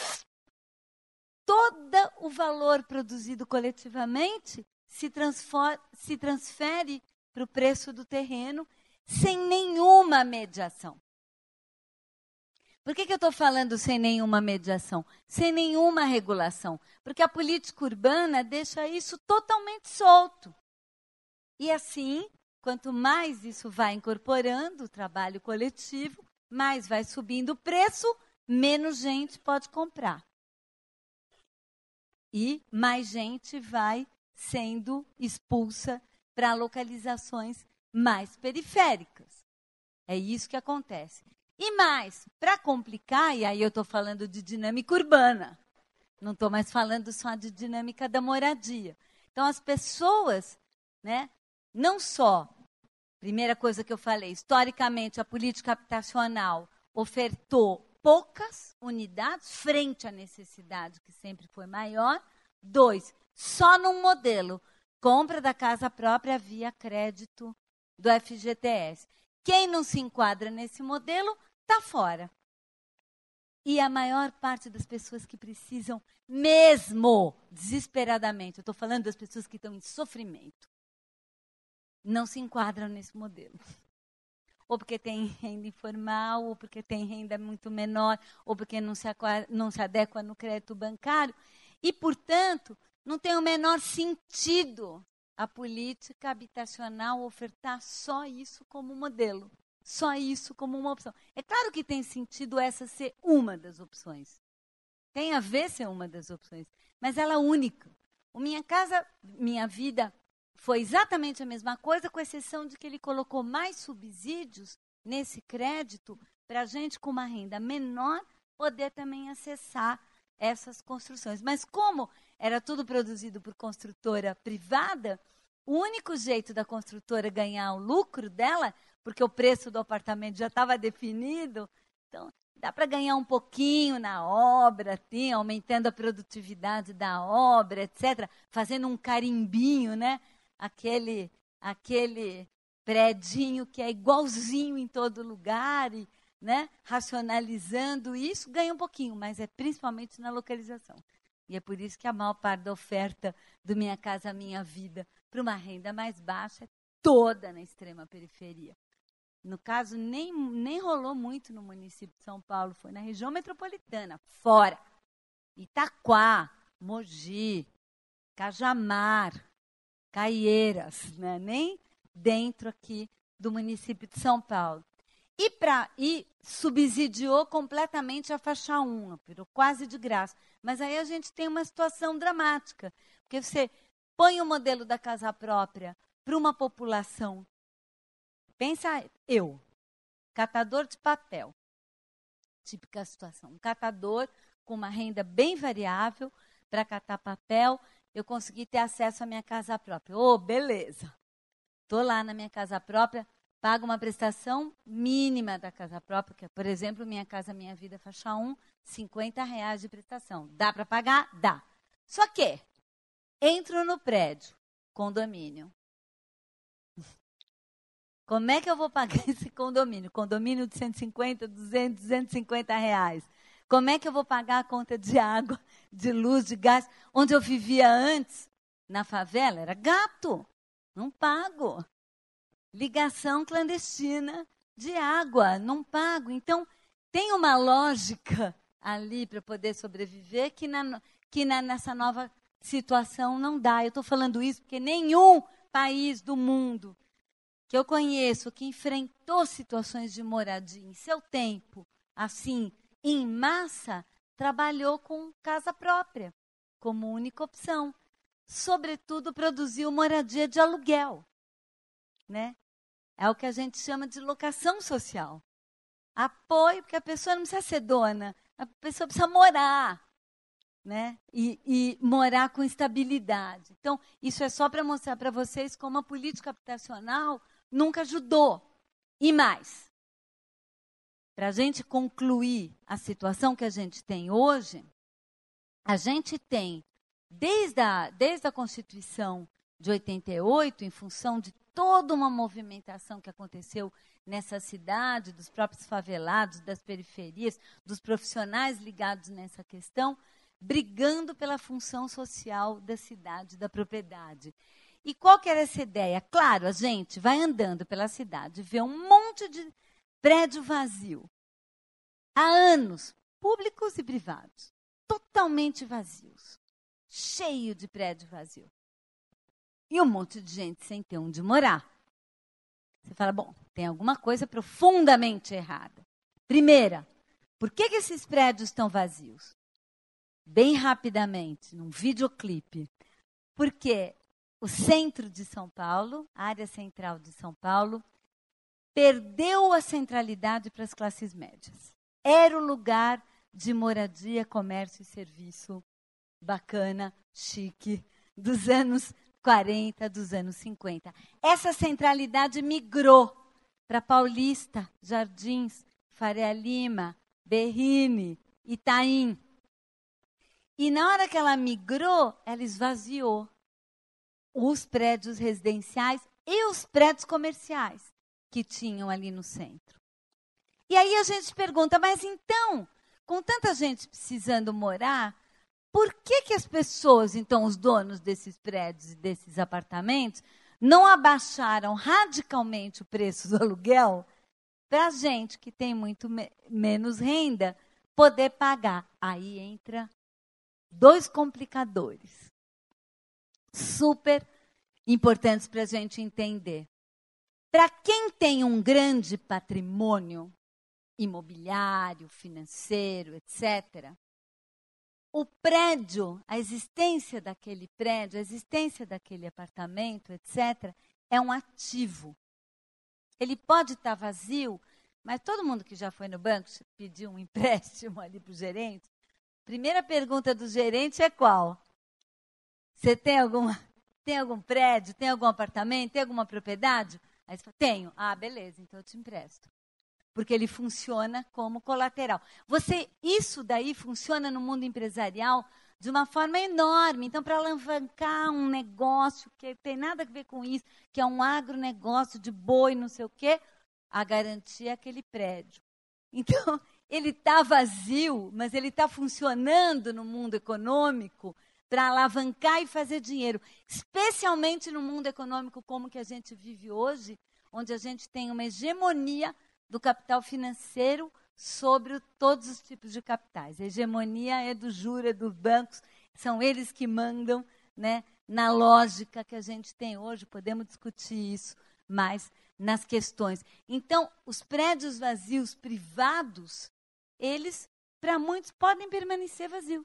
Todo o valor produzido coletivamente se, se transfere para o preço do terreno sem nenhuma mediação. Por que, que eu estou falando sem nenhuma mediação? Sem nenhuma regulação? Porque a política urbana deixa isso totalmente solto. E assim, quanto mais isso vai incorporando o trabalho coletivo, mais vai subindo o preço, menos gente pode comprar. E mais gente vai sendo expulsa para localizações mais periféricas. É isso que acontece. E mais, para complicar, e aí eu estou falando de dinâmica urbana, não estou mais falando só de dinâmica da moradia. Então, as pessoas, né, não só, primeira coisa que eu falei, historicamente a política habitacional ofertou poucas unidades frente à necessidade que sempre foi maior. Dois, só num modelo, compra da casa própria via crédito do F G T S. Quem não se enquadra nesse modelo está fora. E a maior parte das pessoas que precisam mesmo, desesperadamente, eu estou falando das pessoas que estão em sofrimento, não se enquadram nesse modelo. Ou porque tem renda informal, ou porque tem renda muito menor, ou porque não se, não se adequa no crédito bancário. E, portanto, não tem o menor sentido a política habitacional ofertar só isso como modelo. Só isso como uma opção. É claro que tem sentido essa ser uma das opções. Tem a ver ser uma das opções. Mas ela é única. O Minha Casa, Minha Vida foi exatamente a mesma coisa, com exceção de que ele colocou mais subsídios nesse crédito para a gente com uma renda menor poder também acessar essas construções. Mas como era tudo produzido por construtora privada, o único jeito da construtora ganhar o lucro dela, porque o preço do apartamento já estava definido, então dá para ganhar um pouquinho na obra, assim, aumentando a produtividade da obra, etcétera, fazendo um carimbinho, né? Aquele, aquele predinho que é igualzinho em todo lugar, e, né? Racionalizando isso, ganha um pouquinho, mas é principalmente na localização. E é por isso que a maior parte da oferta do Minha Casa Minha Vida para uma renda mais baixa é toda na extrema periferia. No caso, nem, nem rolou muito no município de São Paulo, foi na região metropolitana, fora. Itaquá, Mogi, Cajamar, Caieiras, né? Nem dentro aqui do município de São Paulo. E, pra, e subsidiou completamente a faixa um, virou quase de graça. Mas aí a gente tem uma situação dramática, porque você põe o modelo da casa própria para uma população. Pensa eu, catador de papel, típica situação. Um catador com uma renda bem variável para catar papel, eu consegui ter acesso à minha casa própria. Ô, oh, beleza. Estou lá na minha casa própria, pago uma prestação mínima da casa própria, que é, por exemplo, Minha Casa Minha Vida, faixa um, cinquenta reais de prestação. Dá para pagar? Dá. Só que entro no prédio, condomínio. Como é que eu vou pagar esse condomínio? Condomínio de cento e cinquenta, duzentos, duzentos e cinquenta reais. Como é que eu vou pagar a conta de água, de luz, de gás? Onde eu vivia antes, na favela, era gato. Não pago. Ligação clandestina de água, não pago. Então, tem uma lógica ali para poder sobreviver que, na, que na, nessa nova situação não dá. Eu estou falando isso porque nenhum país do mundo que eu conheço que enfrentou situações de moradia em seu tempo, assim, em massa, trabalhou com casa própria como única opção. Sobretudo, produziu moradia de aluguel, né? É o que a gente chama de locação social. Apoio, porque a pessoa não precisa ser dona, a pessoa precisa morar, né? E, e morar com estabilidade. Então, isso é só para mostrar para vocês como a política habitacional nunca ajudou. E mais, para a gente concluir a situação que a gente tem hoje, a gente tem, desde a, desde a Constituição de oitenta e oito, em função de toda uma movimentação que aconteceu nessa cidade, dos próprios favelados, das periferias, dos profissionais ligados nessa questão, brigando pela função social da cidade, da propriedade. E qual que era essa ideia? Claro, a gente vai andando pela cidade, vê um monte de prédio vazio. há anos, públicos e privados, totalmente vazios, cheio de prédio vazio. E um monte de gente sem ter onde morar. Você fala, bom, tem alguma coisa profundamente errada. Primeira, por que, que esses prédios estão vazios? Bem rapidamente, num videoclipe. Porque o centro de São Paulo, a área central de São Paulo, perdeu a centralidade para as classes médias. Era o lugar de moradia, comércio e serviço bacana, chique, dos anos quarenta, dos anos cinquenta. Essa centralidade migrou para Paulista, Jardins, Faria Lima, Berrini, Itaim. E na hora que ela migrou, ela esvaziou os prédios residenciais e os prédios comerciais que tinham ali no centro. E aí a gente pergunta, mas então, com tanta gente precisando morar, por que, que as pessoas, então, os donos desses prédios e desses apartamentos, não abaixaram radicalmente o preço do aluguel para a gente que tem muito me- menos renda poder pagar? Aí entra dois complicadores super importantes para a gente entender. Para quem tem um grande patrimônio imobiliário, financeiro, etcétera, o prédio, a existência daquele prédio, a existência daquele apartamento, etcétera, é um ativo. Ele pode estar vazio, mas todo mundo que já foi no banco pediu um empréstimo ali para o gerente, a primeira pergunta do gerente é qual? Você tem alguma, tem algum prédio, tem algum apartamento, tem alguma propriedade? Aí você fala, tenho. Ah, beleza, então eu te empresto. Porque ele funciona como colateral. Você, isso daí funciona no mundo empresarial de uma forma enorme. Então, para alavancar um negócio que tem nada a ver com isso, que é um agronegócio de boi, não sei o quê, a garantia é aquele prédio. Então, ele está vazio, mas ele está funcionando no mundo econômico para alavancar e fazer dinheiro. Especialmente no mundo econômico como que a gente vive hoje, onde a gente tem uma hegemonia do capital financeiro sobre o, todos os tipos de capitais. A hegemonia é do juro, é dos bancos, são eles que mandam, né, na lógica que a gente tem hoje. Podemos discutir isso mais nas questões. Então, os prédios vazios privados, eles, para muitos, podem permanecer vazios.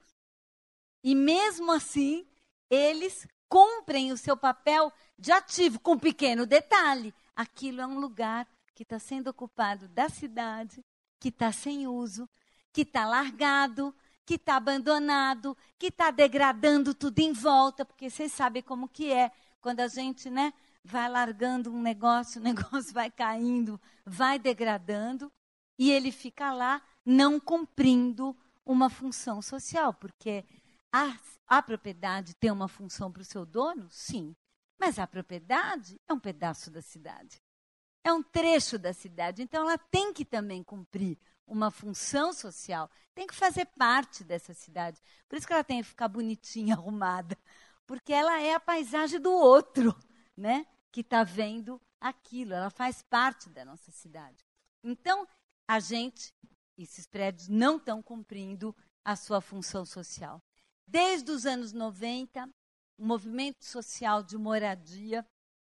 E mesmo assim, eles cumprem o seu papel de ativo, com um pequeno detalhe. Aquilo é um lugar que está sendo ocupado da cidade, que está sem uso, que está largado, que está abandonado, que está degradando tudo em volta, porque vocês sabem como que é, quando a gente, né, vai largando um negócio, o negócio vai caindo, vai degradando, e ele fica lá não cumprindo uma função social, porque a, a propriedade tem uma função para o seu dono? Sim, mas a propriedade é um pedaço da cidade. É um trecho da cidade, então ela tem que também cumprir uma função social, tem que fazer parte dessa cidade. Por isso que ela tem que ficar bonitinha, arrumada, porque ela é a paisagem do outro, né, que está vendo aquilo, ela faz parte da nossa cidade. Então, a gente, esses prédios não estão cumprindo a sua função social. Desde os anos noventa, o movimento social de moradia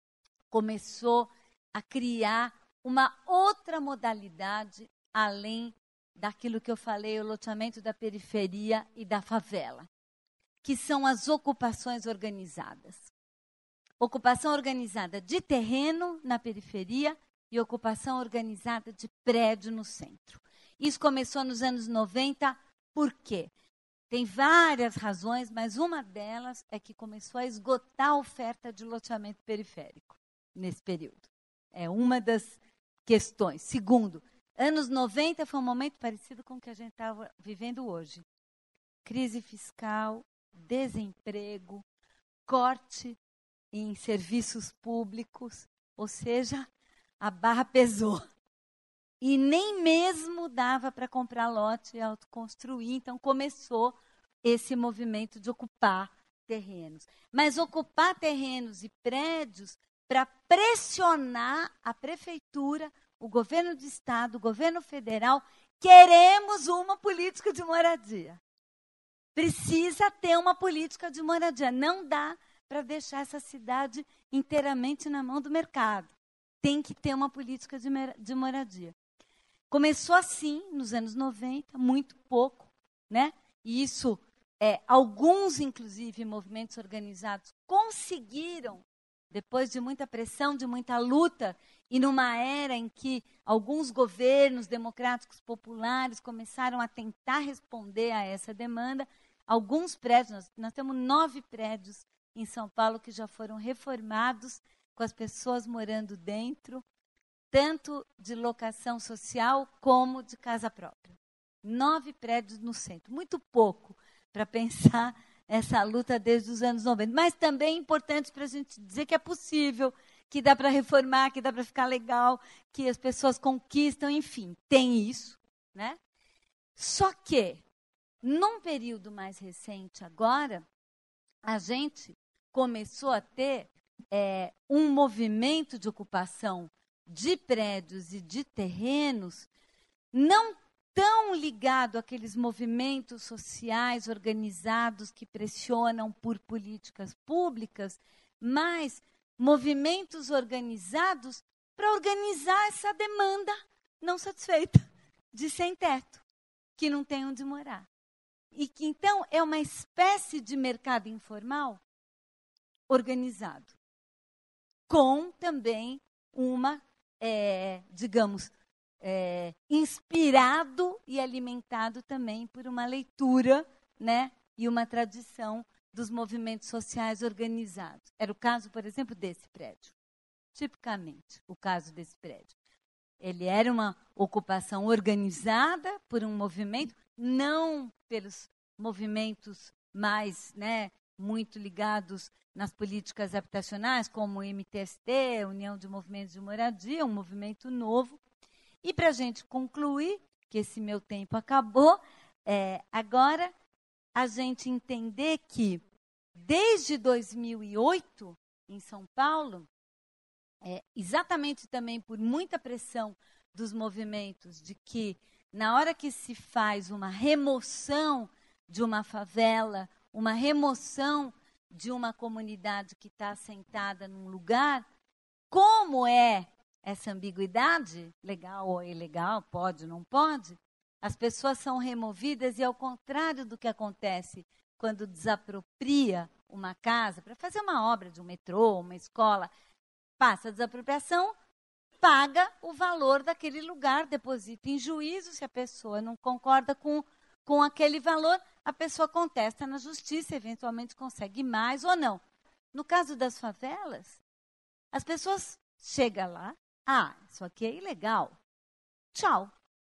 começou a criar uma outra modalidade, além daquilo que eu falei, o loteamento da periferia e da favela, que são as ocupações organizadas. Ocupação organizada de terreno na periferia e ocupação organizada de prédio no centro. Isso começou nos anos noventa, por quê? Tem várias razões, mas uma delas é que começou a esgotar a oferta de loteamento periférico nesse período. É uma das questões. Segundo, anos noventa foi um momento parecido com o que a gente está vivendo hoje. Crise fiscal, desemprego, corte em serviços públicos, ou seja, a barra pesou. E nem mesmo dava para comprar lote e autoconstruir, então começou esse movimento de ocupar terrenos. Mas ocupar terrenos e prédios para pressionar a prefeitura, o governo do estado, o governo federal queremos uma política de moradia. Precisa ter uma política de moradia. Não dá para deixar essa cidade inteiramente na mão do mercado. Tem que ter uma política de, de moradia. Começou assim, nos anos noventa, muito pouco, né? E isso, é, alguns, inclusive, movimentos organizados conseguiram, depois de muita pressão, de muita luta, e numa era em que alguns governos democráticos populares começaram a tentar responder a essa demanda, alguns prédios, nós, nós temos nove prédios em São Paulo que já foram reformados, com as pessoas morando dentro, tanto de locação social como de casa própria. Nove prédios no centro, muito pouco para pensar essa luta desde os anos noventa, mas também importante para a gente dizer que é possível, que dá para reformar, que dá para ficar legal, que as pessoas conquistam, enfim, tem isso, né? Só que, num período mais recente agora, a gente começou a ter é, um movimento de ocupação de prédios e de terrenos não tão ligado àqueles movimentos sociais organizados que pressionam por políticas públicas, mas movimentos organizados para organizar essa demanda não satisfeita de sem-teto, que não tem onde morar. E que, então, é uma espécie de mercado informal organizado, com também uma, é, digamos, é, inspirado e alimentado também por uma leitura, né, e uma tradição dos movimentos sociais organizados. Era o caso, por exemplo, desse prédio. Tipicamente, o caso desse prédio. Ele era uma ocupação organizada por um movimento, não pelos movimentos mais, né, muito ligados nas políticas habitacionais, como o M T S T, União de Movimentos de Moradia, um movimento novo. E para a gente concluir, que esse meu tempo acabou, é, agora a gente entender que, desde dois mil e oito, em São Paulo, é, exatamente também por muita pressão dos movimentos, de que, na hora que se faz uma remoção de uma favela, uma remoção de uma comunidade que está assentada num lugar, como é essa ambiguidade, legal ou ilegal, pode, não pode, as pessoas são removidas e, ao contrário do que acontece quando desapropria uma casa para fazer uma obra de um metrô, uma escola, passa a desapropriação, paga o valor daquele lugar, deposita em juízo, se a pessoa não concorda com, com aquele valor, a pessoa contesta na justiça, eventualmente consegue mais ou não. No caso das favelas, as pessoas chegam lá, ah, isso aqui é ilegal, tchau.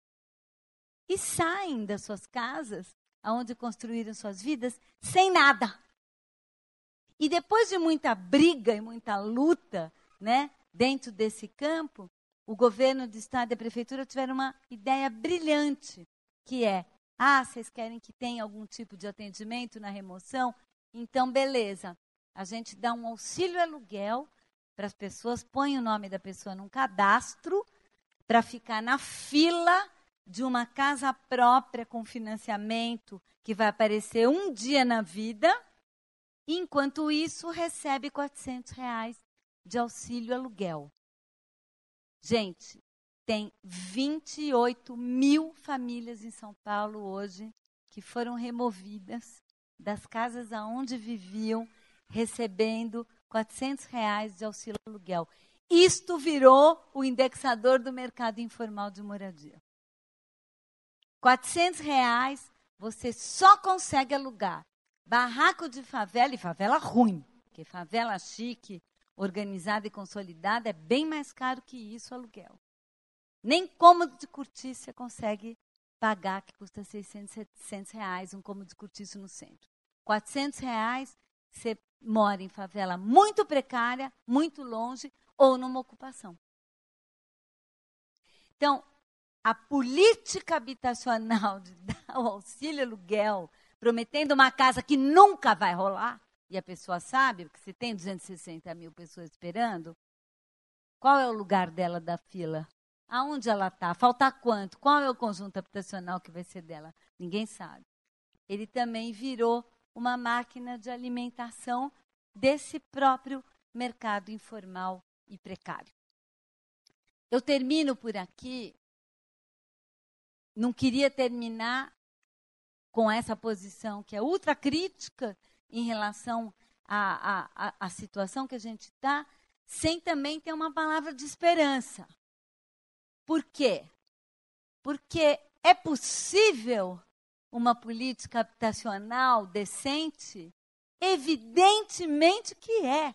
E saem das suas casas, onde construíram suas vidas, sem nada. E depois de muita briga e muita luta, né, dentro desse campo, o governo do estado e a prefeitura tiveram uma ideia brilhante, que é, ah, vocês querem que tenha algum tipo de atendimento na remoção? Então, beleza. A gente dá um auxílio aluguel para as pessoas, põe o nome da pessoa num cadastro para ficar na fila de uma casa própria com financiamento que vai aparecer um dia na vida, e, enquanto isso, recebe quatrocentos reais de auxílio aluguel. Gente, tem vinte e oito mil famílias em São Paulo hoje que foram removidas das casas aonde viviam, recebendo quatrocentos reais de auxílio aluguel. Isto virou o indexador do mercado informal de moradia. quatrocentos reais você só consegue alugar barraco de favela, e favela ruim, porque favela chique, organizada e consolidada, é bem mais caro que isso o aluguel. Nem cômodo de cortiça consegue pagar, que custa seiscentos, setecentos reais, um cômodo de cortiço no centro. quatrocentos reais, você mora em favela muito precária, muito longe, ou numa ocupação. Então, a política habitacional de dar o auxílio aluguel, prometendo uma casa que nunca vai rolar, e a pessoa sabe, porque se tem duzentas e sessenta mil pessoas esperando, qual é o lugar dela da fila? Aonde ela está? Falta quanto? Qual é o conjunto habitacional que vai ser dela? Ninguém sabe. Ele também virou uma máquina de alimentação desse próprio mercado informal e precário. Eu termino por aqui. Não queria terminar com essa posição que é ultra crítica em relação à, à, à situação que a gente está, sem também ter uma palavra de esperança. Por quê? Porque é possível uma política habitacional decente? Evidentemente que é.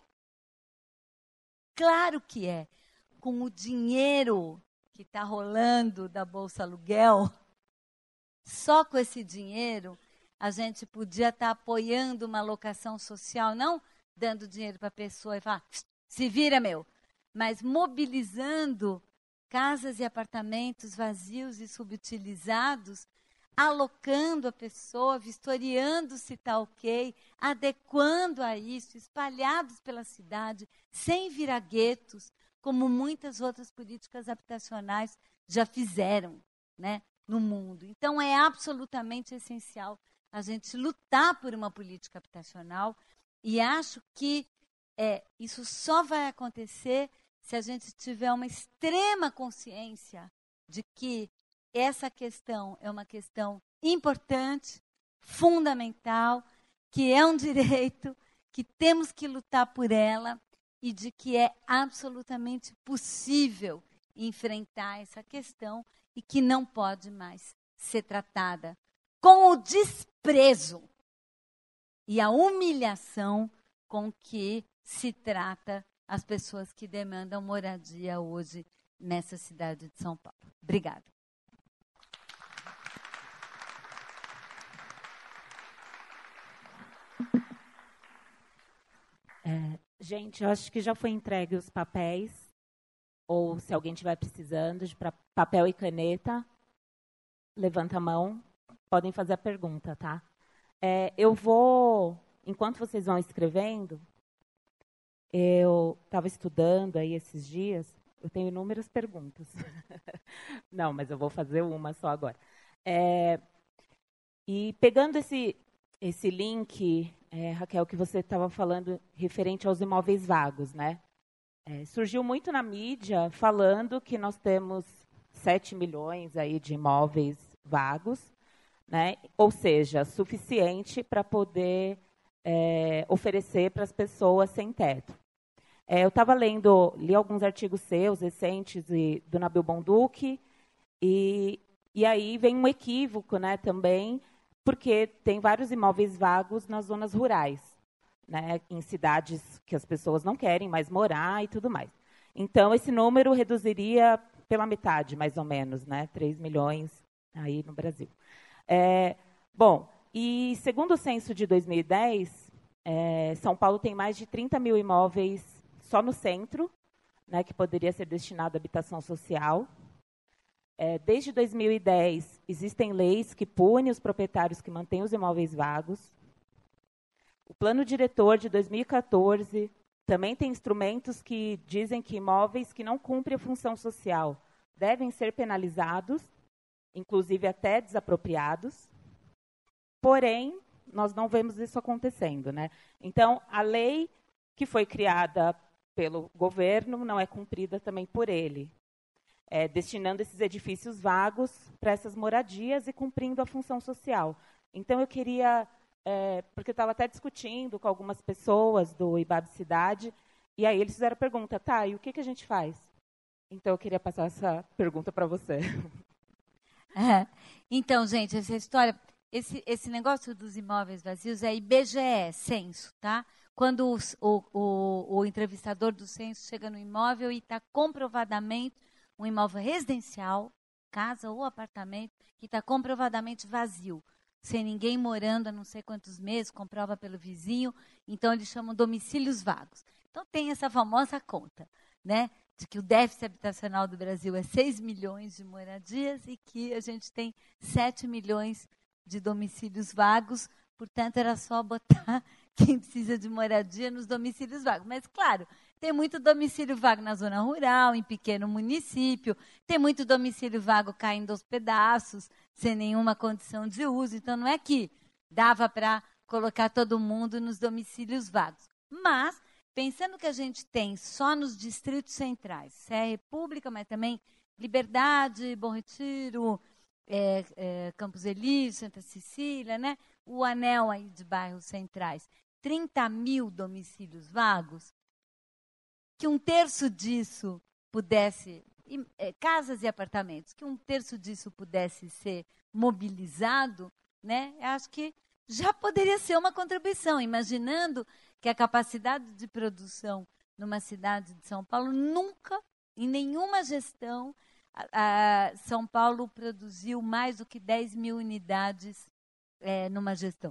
Claro que é. Com o dinheiro que está rolando da Bolsa Aluguel, só com esse dinheiro a gente podia estar tá apoiando uma locação social, não dando dinheiro para a pessoa e falar, se vira, meu, mas mobilizando casas e apartamentos vazios e subutilizados, alocando a pessoa, vistoriando se está ok, adequando a isso, espalhados pela cidade, sem viraguetos, como muitas outras políticas habitacionais já fizeram, né, no mundo. Então, é absolutamente essencial a gente lutar por uma política habitacional e acho que é, isso só vai acontecer se a gente tiver uma extrema consciência de que essa questão é uma questão importante, fundamental, que é um direito, que temos que lutar por ela e de que é absolutamente possível enfrentar essa questão e que não pode mais ser tratada com o desprezo e a humilhação com que se trata as pessoas que demandam moradia hoje nessa cidade de São Paulo. Obrigada. É, gente, eu acho que já foi entregue os papéis, ou se alguém estiver precisando de pra, papel e caneta, levanta a mão, podem fazer a pergunta, tá? É, eu vou, enquanto vocês vão escrevendo, eu estava estudando aí esses dias, eu tenho inúmeras perguntas. Não, mas eu vou fazer uma só agora. É, e pegando esse, esse link, é, Raquel, que você estava falando referente aos imóveis vagos, né? É, surgiu muito na mídia falando que nós temos sete milhões aí de imóveis vagos, né? Ou seja, suficiente para poder é, oferecer para as pessoas sem teto. É, eu estava lendo, li alguns artigos seus recentes e do Nabil Bonduque, e, e aí vem um equívoco, né, também, porque tem vários imóveis vagos nas zonas rurais, né, em cidades que as pessoas não querem mais morar e tudo mais. Então, esse número reduziria pela metade, mais ou menos, né, três milhões aí no Brasil. É, bom, e segundo o censo de dois mil e dez, é, São Paulo tem mais de trinta mil imóveis só no centro, né, que poderia ser destinado à habitação social. É, desde dois mil e dez, existem leis que punem os proprietários que mantêm os imóveis vagos. O plano diretor de dois mil e quatorze também tem instrumentos que dizem que imóveis que não cumprem a função social devem ser penalizados, inclusive até desapropriados. Porém, nós não vemos isso acontecendo, né? Então, a lei que foi criada pelo governo não é cumprida também por ele, é, destinando esses edifícios vagos para essas moradias e cumprindo a função social. Então, eu queria, é, porque eu estava até discutindo com algumas pessoas do IBAB Cidade, e aí eles fizeram a pergunta, tá, e o que, que a gente faz? Então, eu queria passar essa pergunta para você. É. Então, gente, essa história, esse, esse negócio dos imóveis vazios é I B G E, censo, tá? Quando o, o, o, o entrevistador do censo chega no imóvel e está comprovadamente um imóvel residencial, casa ou apartamento, que está comprovadamente vazio, sem ninguém morando há não sei quantos meses, comprova pelo vizinho, então eles chamam domicílios vagos. Então tem essa famosa conta, né, de que o déficit habitacional do Brasil é seis milhões de moradias e que a gente tem sete milhões de domicílios vagos, portanto era só botar quem precisa de moradia nos domicílios vagos. Mas, claro, tem muito domicílio vago na zona rural, em pequeno município, tem muito domicílio vago caindo aos pedaços, sem nenhuma condição de uso. Então, não é que dava para colocar todo mundo nos domicílios vagos. Mas, pensando que a gente tem só nos distritos centrais, Sé República, mas também Liberdade, Bom Retiro, é, é, Campos Elíseos, Santa Cecília, né? O anel aí de bairros centrais, trinta mil domicílios vagos, que um terço disso pudesse, é, casas e apartamentos, que um terço disso pudesse ser mobilizado, né? Eu acho que já poderia ser uma contribuição, imaginando que a capacidade de produção numa cidade de São Paulo nunca, em nenhuma gestão, a, a São Paulo produziu mais do que dez mil unidades é, numa gestão,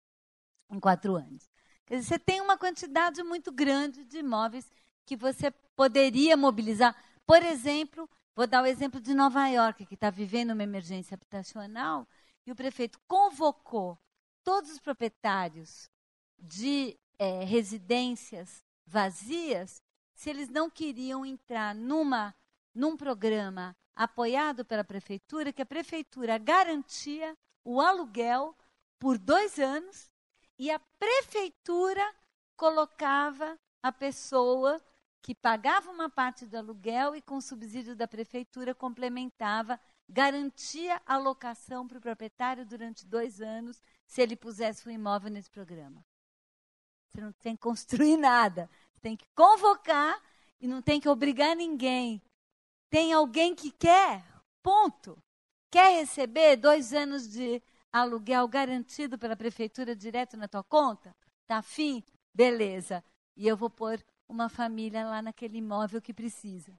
em quatro anos. Quer dizer, você tem uma quantidade muito grande de imóveis que você poderia mobilizar. Por exemplo, vou dar o exemplo de Nova York, que está vivendo uma emergência habitacional, e o prefeito convocou todos os proprietários de é, residências vazias, se eles não queriam entrar numa, num programa apoiado pela prefeitura, que a prefeitura garantia o aluguel por dois anos e a prefeitura colocava a pessoa que pagava uma parte do aluguel e, com o subsídio da prefeitura, complementava, garantia a locação para o proprietário durante dois anos, se ele pusesse o imóvel nesse programa. Você não tem que construir nada. Você tem que convocar e não tem que obrigar ninguém. Tem alguém que quer, ponto. Quer receber dois anos de aluguel garantido pela prefeitura direto na tua conta? Tá afim? Beleza. E eu vou pôr uma família lá naquele imóvel que precisa.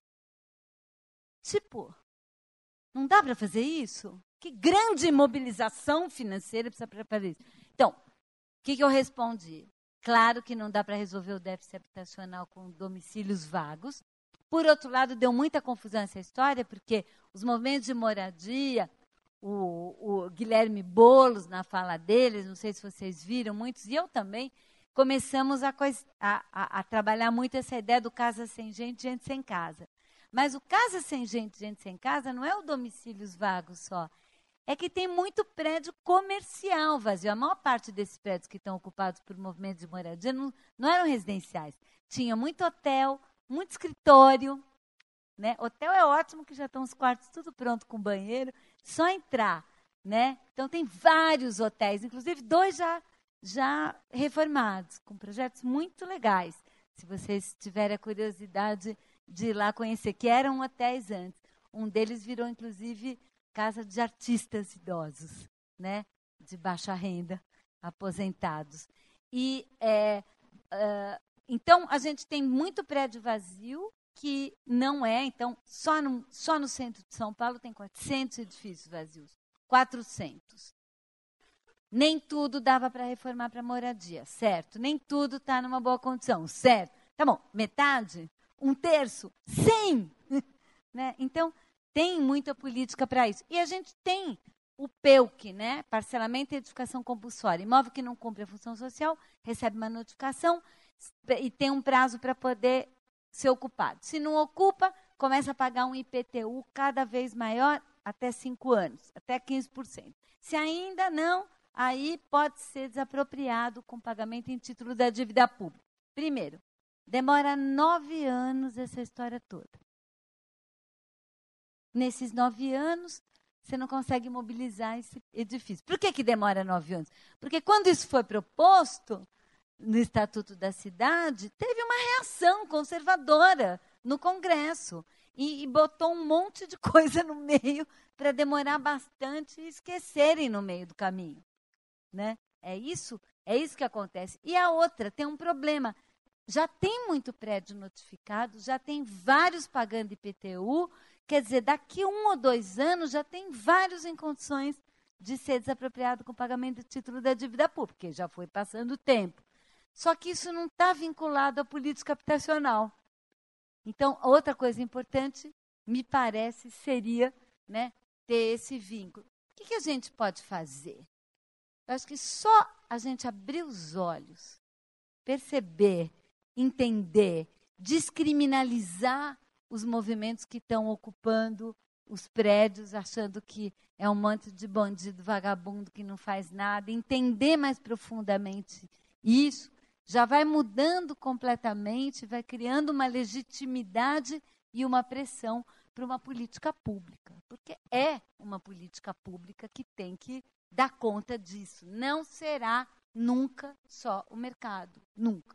Tipo, não dá para fazer isso? Que grande mobilização financeira precisa para isso. Então, o que, que eu respondi? Claro que não dá para resolver o déficit habitacional com domicílios vagos. Por outro lado, deu muita confusão essa história, porque os movimentos de moradia, o, o Guilherme Boulos, na fala deles, não sei se vocês viram, muitos, e eu também, começamos a, a, a, a trabalhar muito essa ideia do casa sem gente, gente sem casa. Mas o casa sem gente, gente sem casa, não é o domicílios vagos só. É que tem muito prédio comercial vazio. A maior parte desses prédios que estão ocupados por movimentos de moradia não, não eram residenciais. Tinha muito hotel, muito escritório. Né? Hotel é ótimo, que já estão os quartos tudo pronto com banheiro. Só entrar. Né? Então, tem vários hotéis, inclusive dois já, já reformados, com projetos muito legais. Se vocês tiverem a curiosidade de ir lá conhecer, que eram hotéis antes. Um deles virou, inclusive, casa de artistas idosos, né? De baixa renda, aposentados. E, é, uh, então, a gente tem muito prédio vazio, que não é, então, só no, só no centro de São Paulo tem quatrocentos edifícios vazios. quatrocentos. Nem tudo dava para reformar para moradia, certo? Nem tudo está numa boa condição, certo? Tá bom, metade? Um terço? Cem! Né? Então, tem muita política para isso. E a gente tem o P E U C, né? Parcelamento e edificação compulsória. Imóvel que não cumpre a função social, recebe uma notificação e tem um prazo para poder ser ocupado. Se não ocupa, começa a pagar um I P T U cada vez maior, até cinco anos, até quinze por cento. Se ainda não, aí pode ser desapropriado com pagamento em título da dívida pública. Primeiro, demora nove anos essa história toda. Nesses nove anos, você não consegue mobilizar esse edifício. Por que, que demora nove anos? Porque quando isso foi proposto no Estatuto da Cidade, teve uma reação conservadora no Congresso e, e botou um monte de coisa no meio para demorar bastante e esquecerem no meio do caminho. Né? É isso, é isso que acontece. E a outra, tem um problema. Já tem muito prédio notificado, já tem vários pagando I P T U, quer dizer, daqui um ou dois anos já tem vários em condições de ser desapropriado com pagamento do título da dívida pública, porque já foi passando o tempo. Só que isso não está vinculado à política habitacional. Então, outra coisa importante, me parece, seria, né, ter esse vínculo. O que, que a gente pode fazer? Eu acho que só a gente abrir os olhos perceber, entender, descriminalizar os movimentos que estão ocupando os prédios, achando que é um monte de bandido vagabundo que não faz nada, entender mais profundamente isso, já vai mudando completamente, vai criando uma legitimidade e uma pressão para uma política pública. Porque é uma política pública que tem que dar conta disso. Não será nunca só o mercado. Nunca.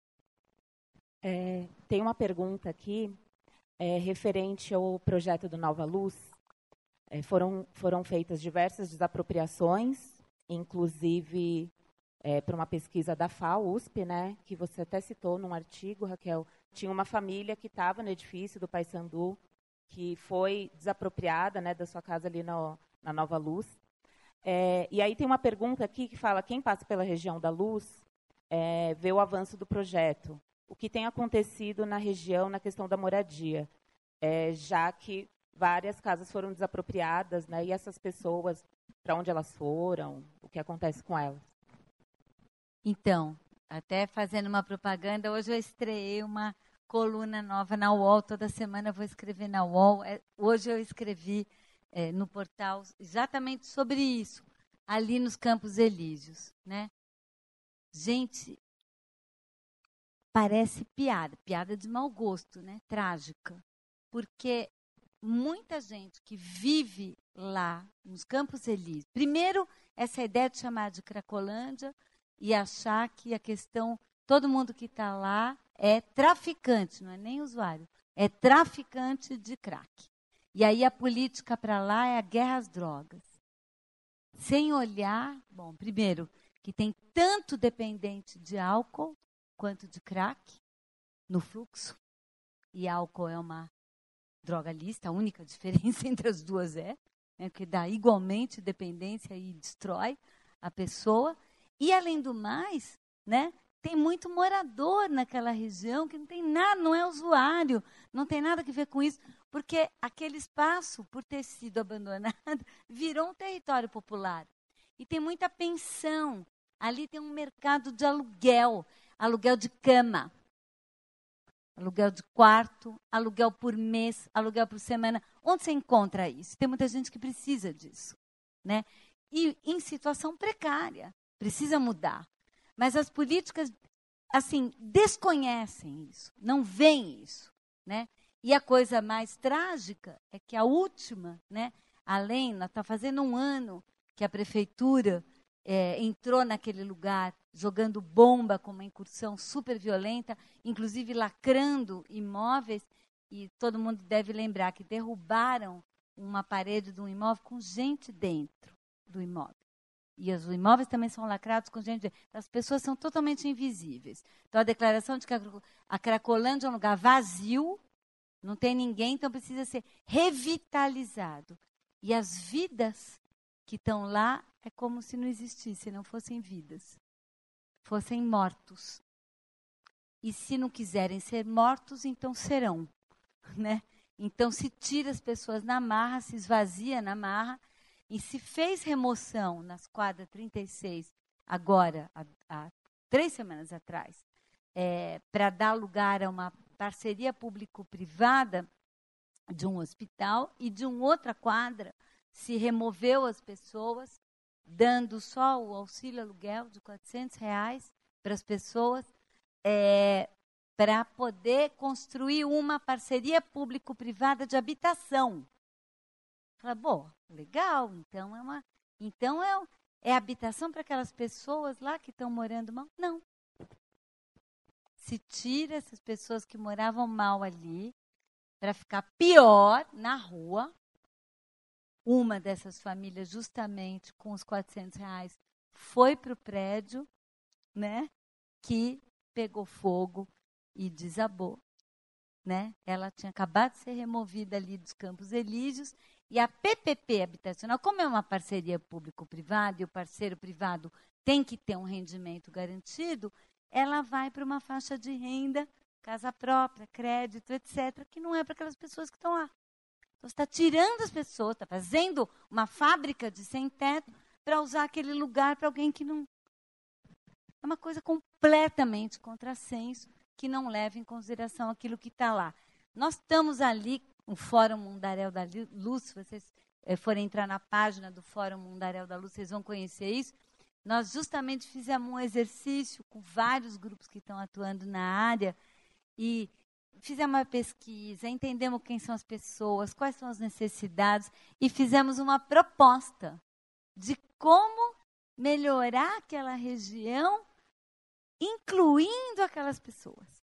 É, tem uma pergunta aqui, é, referente ao projeto do Nova Luz. É, foram, foram feitas diversas desapropriações, inclusive é, para uma pesquisa da F A U, U S P, né, que você até citou num artigo, Raquel. Tinha uma família que estava no edifício do Paissandu, que foi desapropriada, né, da sua casa ali no, na Nova Luz. É, e aí tem uma pergunta aqui que fala, quem passa pela região da Luz é, vê o avanço do projeto. O que tem acontecido na região na questão da moradia, é, já que várias casas foram desapropriadas, né, e essas pessoas, para onde elas foram, o que acontece com elas? Então, até fazendo uma propaganda, hoje eu estreiei uma coluna nova na U O L, toda semana eu vou escrever na U O L. Hoje eu escrevi é, no portal exatamente sobre isso, ali nos Campos Elíseos, né? Gente, parece piada, piada de mau gosto, né? Trágica, porque muita gente que vive lá nos Campos Elíseos, primeiro, essa ideia de chamar de Cracolândia e achar que a questão, todo mundo que está lá é traficante, não é nem usuário, é traficante de crack. E aí a política para lá é a guerra às drogas. Sem olhar, bom, primeiro, que tem tanto dependente de álcool quanto de crack no fluxo, e álcool é uma droga lista, a única diferença entre as duas é, né, que dá igualmente dependência e destrói a pessoa. E, além do mais, né, tem muito morador naquela região que não tem nada, não é usuário, não tem nada a ver com isso, porque aquele espaço, por ter sido abandonado, virou um território popular. E tem muita pensão. Ali tem um mercado de aluguel, aluguel de cama, aluguel de quarto, aluguel por mês, aluguel por semana. Onde você encontra isso? Tem muita gente que precisa disso, né? E em situação precária. Precisa mudar. Mas as políticas, assim, desconhecem isso, não veem isso, né? E a coisa mais trágica é que a última, né, além, nós está fazendo um ano que a prefeitura é, entrou naquele lugar jogando bomba com uma incursão super violenta, inclusive lacrando imóveis, e todo mundo deve lembrar que derrubaram uma parede de um imóvel com gente dentro do imóvel. E os imóveis também são lacrados com gente. As pessoas são totalmente invisíveis. Então, a declaração de que a Cracolândia é um lugar vazio, não tem ninguém, então precisa ser revitalizado. E as vidas que estão lá é como se não existissem, não fossem vidas. Fossem mortos. E se não quiserem ser mortos, então serão. Né? Então, se tira as pessoas na marra, se esvazia na marra, e se fez remoção nas quadras trinta e seis, agora, há, há três semanas atrás, é, para dar lugar a uma parceria público-privada de um hospital, e de uma outra quadra se removeu as pessoas, dando só o auxílio aluguel de quatrocentos reais para as pessoas, é, para poder construir uma parceria público-privada de habitação. Fala, bom, legal, então é uma, então é, é habitação para aquelas pessoas lá que estão morando mal? Não. Se tira essas pessoas que moravam mal ali para ficar pior na rua. Uma dessas famílias, justamente com os quatrocentos reais, foi para o prédio, né, que pegou fogo e desabou. Né? Ela tinha acabado de ser removida ali dos Campos Elíseos. E a P P P habitacional, como é uma parceria público-privada, e o parceiro privado tem que ter um rendimento garantido, ela vai para uma faixa de renda, casa própria, crédito, etcétera, que não é para aquelas pessoas que estão lá. Então, você está tirando as pessoas, está fazendo uma fábrica de sem-teto para usar aquele lugar para alguém que não... É uma coisa com completamente contrassenso, que não leva em consideração aquilo que está lá. Nós estamos ali, o Fórum Mundaréu da Luz, se vocês eh, forem entrar na página do Fórum Mundaréu da Luz, vocês vão conhecer isso. Nós justamente fizemos um exercício com vários grupos que estão atuando na área e fizemos uma pesquisa, entendemos quem são as pessoas, quais são as necessidades e fizemos uma proposta de como melhorar aquela região, incluindo aquelas pessoas.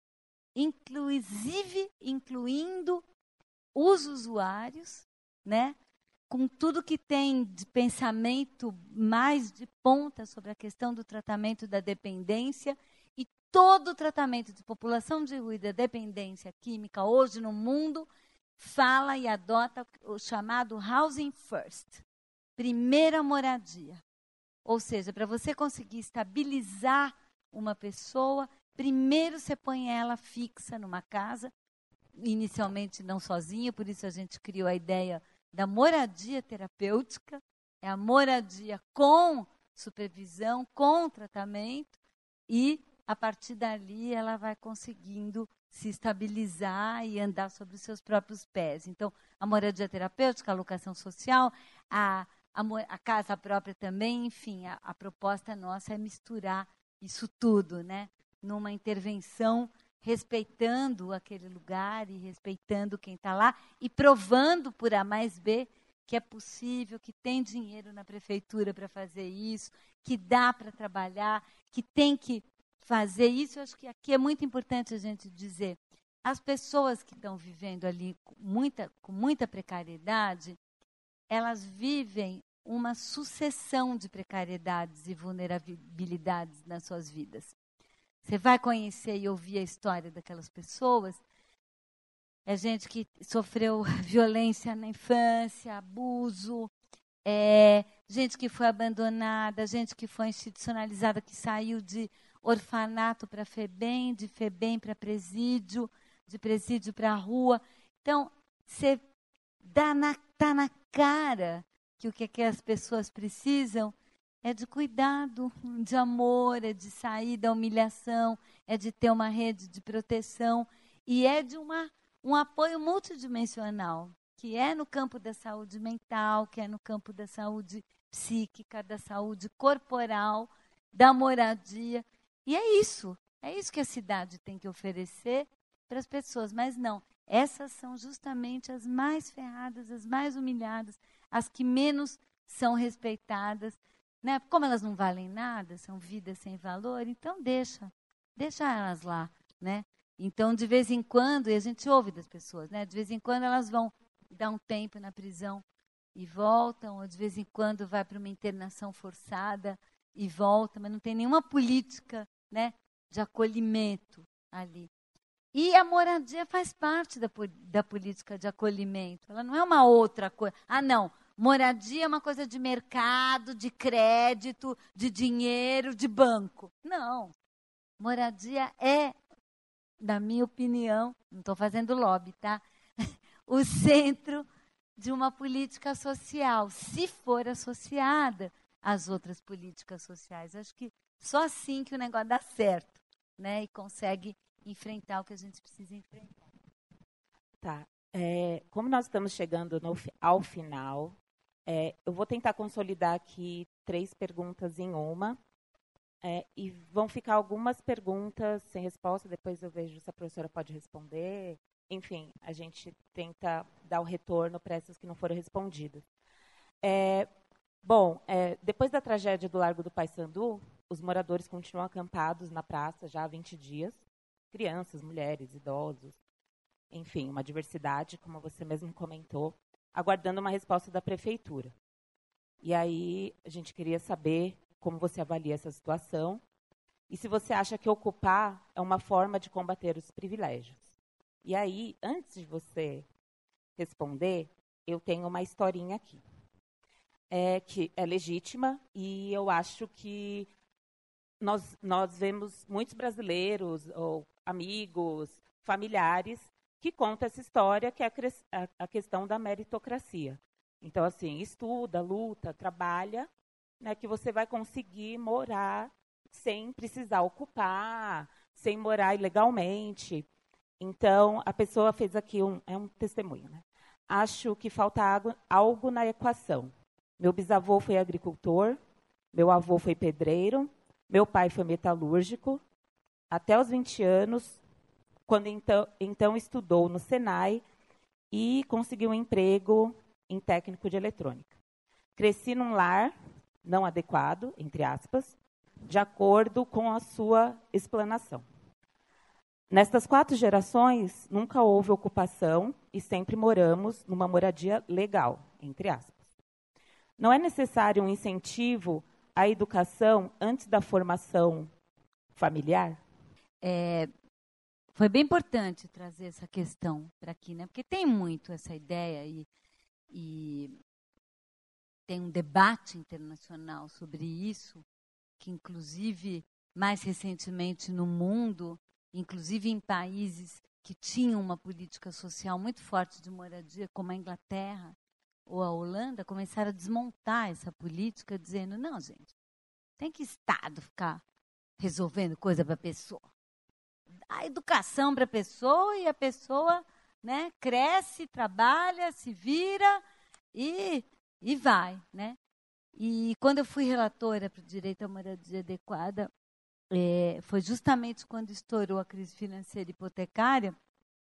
Inclusive, incluindo os usuários, né? Com tudo que tem de pensamento mais de ponta sobre a questão do tratamento da dependência e todo o tratamento de população de rua e da dependência química hoje no mundo fala e adota o chamado Housing First, primeira moradia. Ou seja, para você conseguir estabilizar uma pessoa, primeiro você põe ela fixa numa casa, inicialmente não sozinha, por isso a gente criou a ideia da moradia terapêutica, é a moradia com supervisão, com tratamento, e a partir dali ela vai conseguindo se estabilizar e andar sobre os seus próprios pés. Então, a moradia terapêutica, a locação social, a, a, a casa própria também, enfim, a, a proposta nossa é misturar isso tudo, né, numa intervenção respeitando aquele lugar e respeitando quem está lá e provando por A mais B que é possível, que tem dinheiro na prefeitura para fazer isso, que dá para trabalhar, que tem que fazer isso. Eu acho que aqui é muito importante a gente dizer. As pessoas que estão vivendo ali com muita, com muita precariedade, elas vivem uma sucessão de precariedades e vulnerabilidades nas suas vidas. Você vai conhecer e ouvir a história daquelas pessoas. É gente que sofreu violência na infância, abuso, é, gente que foi abandonada, gente que foi institucionalizada, que saiu de orfanato para FEBEM, de FEBEM para presídio, de presídio para a rua. Então, você dá na, tá na cara que o que, que as pessoas precisam é de cuidado, de amor, é de sair da humilhação, é de ter uma rede de proteção e é de uma, um apoio multidimensional, que é no campo da saúde mental, que é no campo da saúde psíquica, da saúde corporal, da moradia. E é isso, é isso que a cidade tem que oferecer para as pessoas. Mas não, essas são justamente as mais ferradas, as mais humilhadas, as que menos são respeitadas. Né? Como elas não valem nada, são vidas sem valor, então deixa, deixa elas lá, né? Então, de vez em quando, e a gente ouve das pessoas, né? De vez em quando elas vão dar um tempo na prisão e voltam, ou de vez em quando vai para uma internação forçada e volta, mas não tem nenhuma política, né, de acolhimento ali. E a moradia faz parte da, da política de acolhimento, ela não é uma outra coisa. Ah, não, moradia é uma coisa de mercado, de crédito, de dinheiro, de banco. Não. Moradia é, na minha opinião, não estou fazendo lobby, tá? O centro de uma política social, se for associada às outras políticas sociais. Acho que só assim que o negócio dá certo, né? E consegue enfrentar o que a gente precisa enfrentar. Tá. É, como nós estamos chegando no, ao final, É, eu vou tentar consolidar aqui três perguntas em uma. É, e vão ficar algumas perguntas sem resposta, depois eu vejo se a professora pode responder. Enfim, a gente tenta dar o retorno para essas que não foram respondidas. É, bom, é, depois da tragédia do Largo do Paissandu, os moradores continuam acampados na praça já há vinte dias. Crianças, mulheres, idosos, enfim, uma diversidade, como você mesmo comentou, aguardando uma resposta da prefeitura. E aí, a gente queria saber como você avalia essa situação e se você acha que ocupar é uma forma de combater os privilégios. E aí, antes de você responder, eu tenho uma historinha aqui, é, que é legítima e eu acho que nós, nós vemos muitos brasileiros, ou amigos, familiares, que conta essa história, que é a, a questão da meritocracia. Então, assim, estuda, luta, trabalha, né, que você vai conseguir morar sem precisar ocupar, sem morar ilegalmente. Então, a pessoa fez aqui um, é um testemunho, né? Acho que falta algo, algo na equação. Meu bisavô foi agricultor, meu avô foi pedreiro, meu pai foi metalúrgico. Até os vinte anos, quando então, então estudou no Senai e conseguiu um emprego em técnico de eletrônica. Cresci num lar não adequado, entre aspas, de acordo com a sua explanação. Nestas quatro gerações, nunca houve ocupação e sempre moramos numa moradia legal, entre aspas. Não é necessário um incentivo à educação antes da formação familiar? É, foi bem importante trazer essa questão para aqui, né? Porque tem muito essa ideia e, e tem um debate internacional sobre isso, que inclusive, mais recentemente no mundo, inclusive em países que tinham uma política social muito forte de moradia, como a Inglaterra ou a Holanda, começaram a desmontar essa política, dizendo, não, gente, tem que o Estado ficar resolvendo coisa para a pessoa. Dá educação para a pessoa e a pessoa, né, cresce, trabalha, se vira e, e vai. Né? E quando eu fui relatora para o direito à moradia adequada, É, foi justamente quando estourou a crise financeira hipotecária,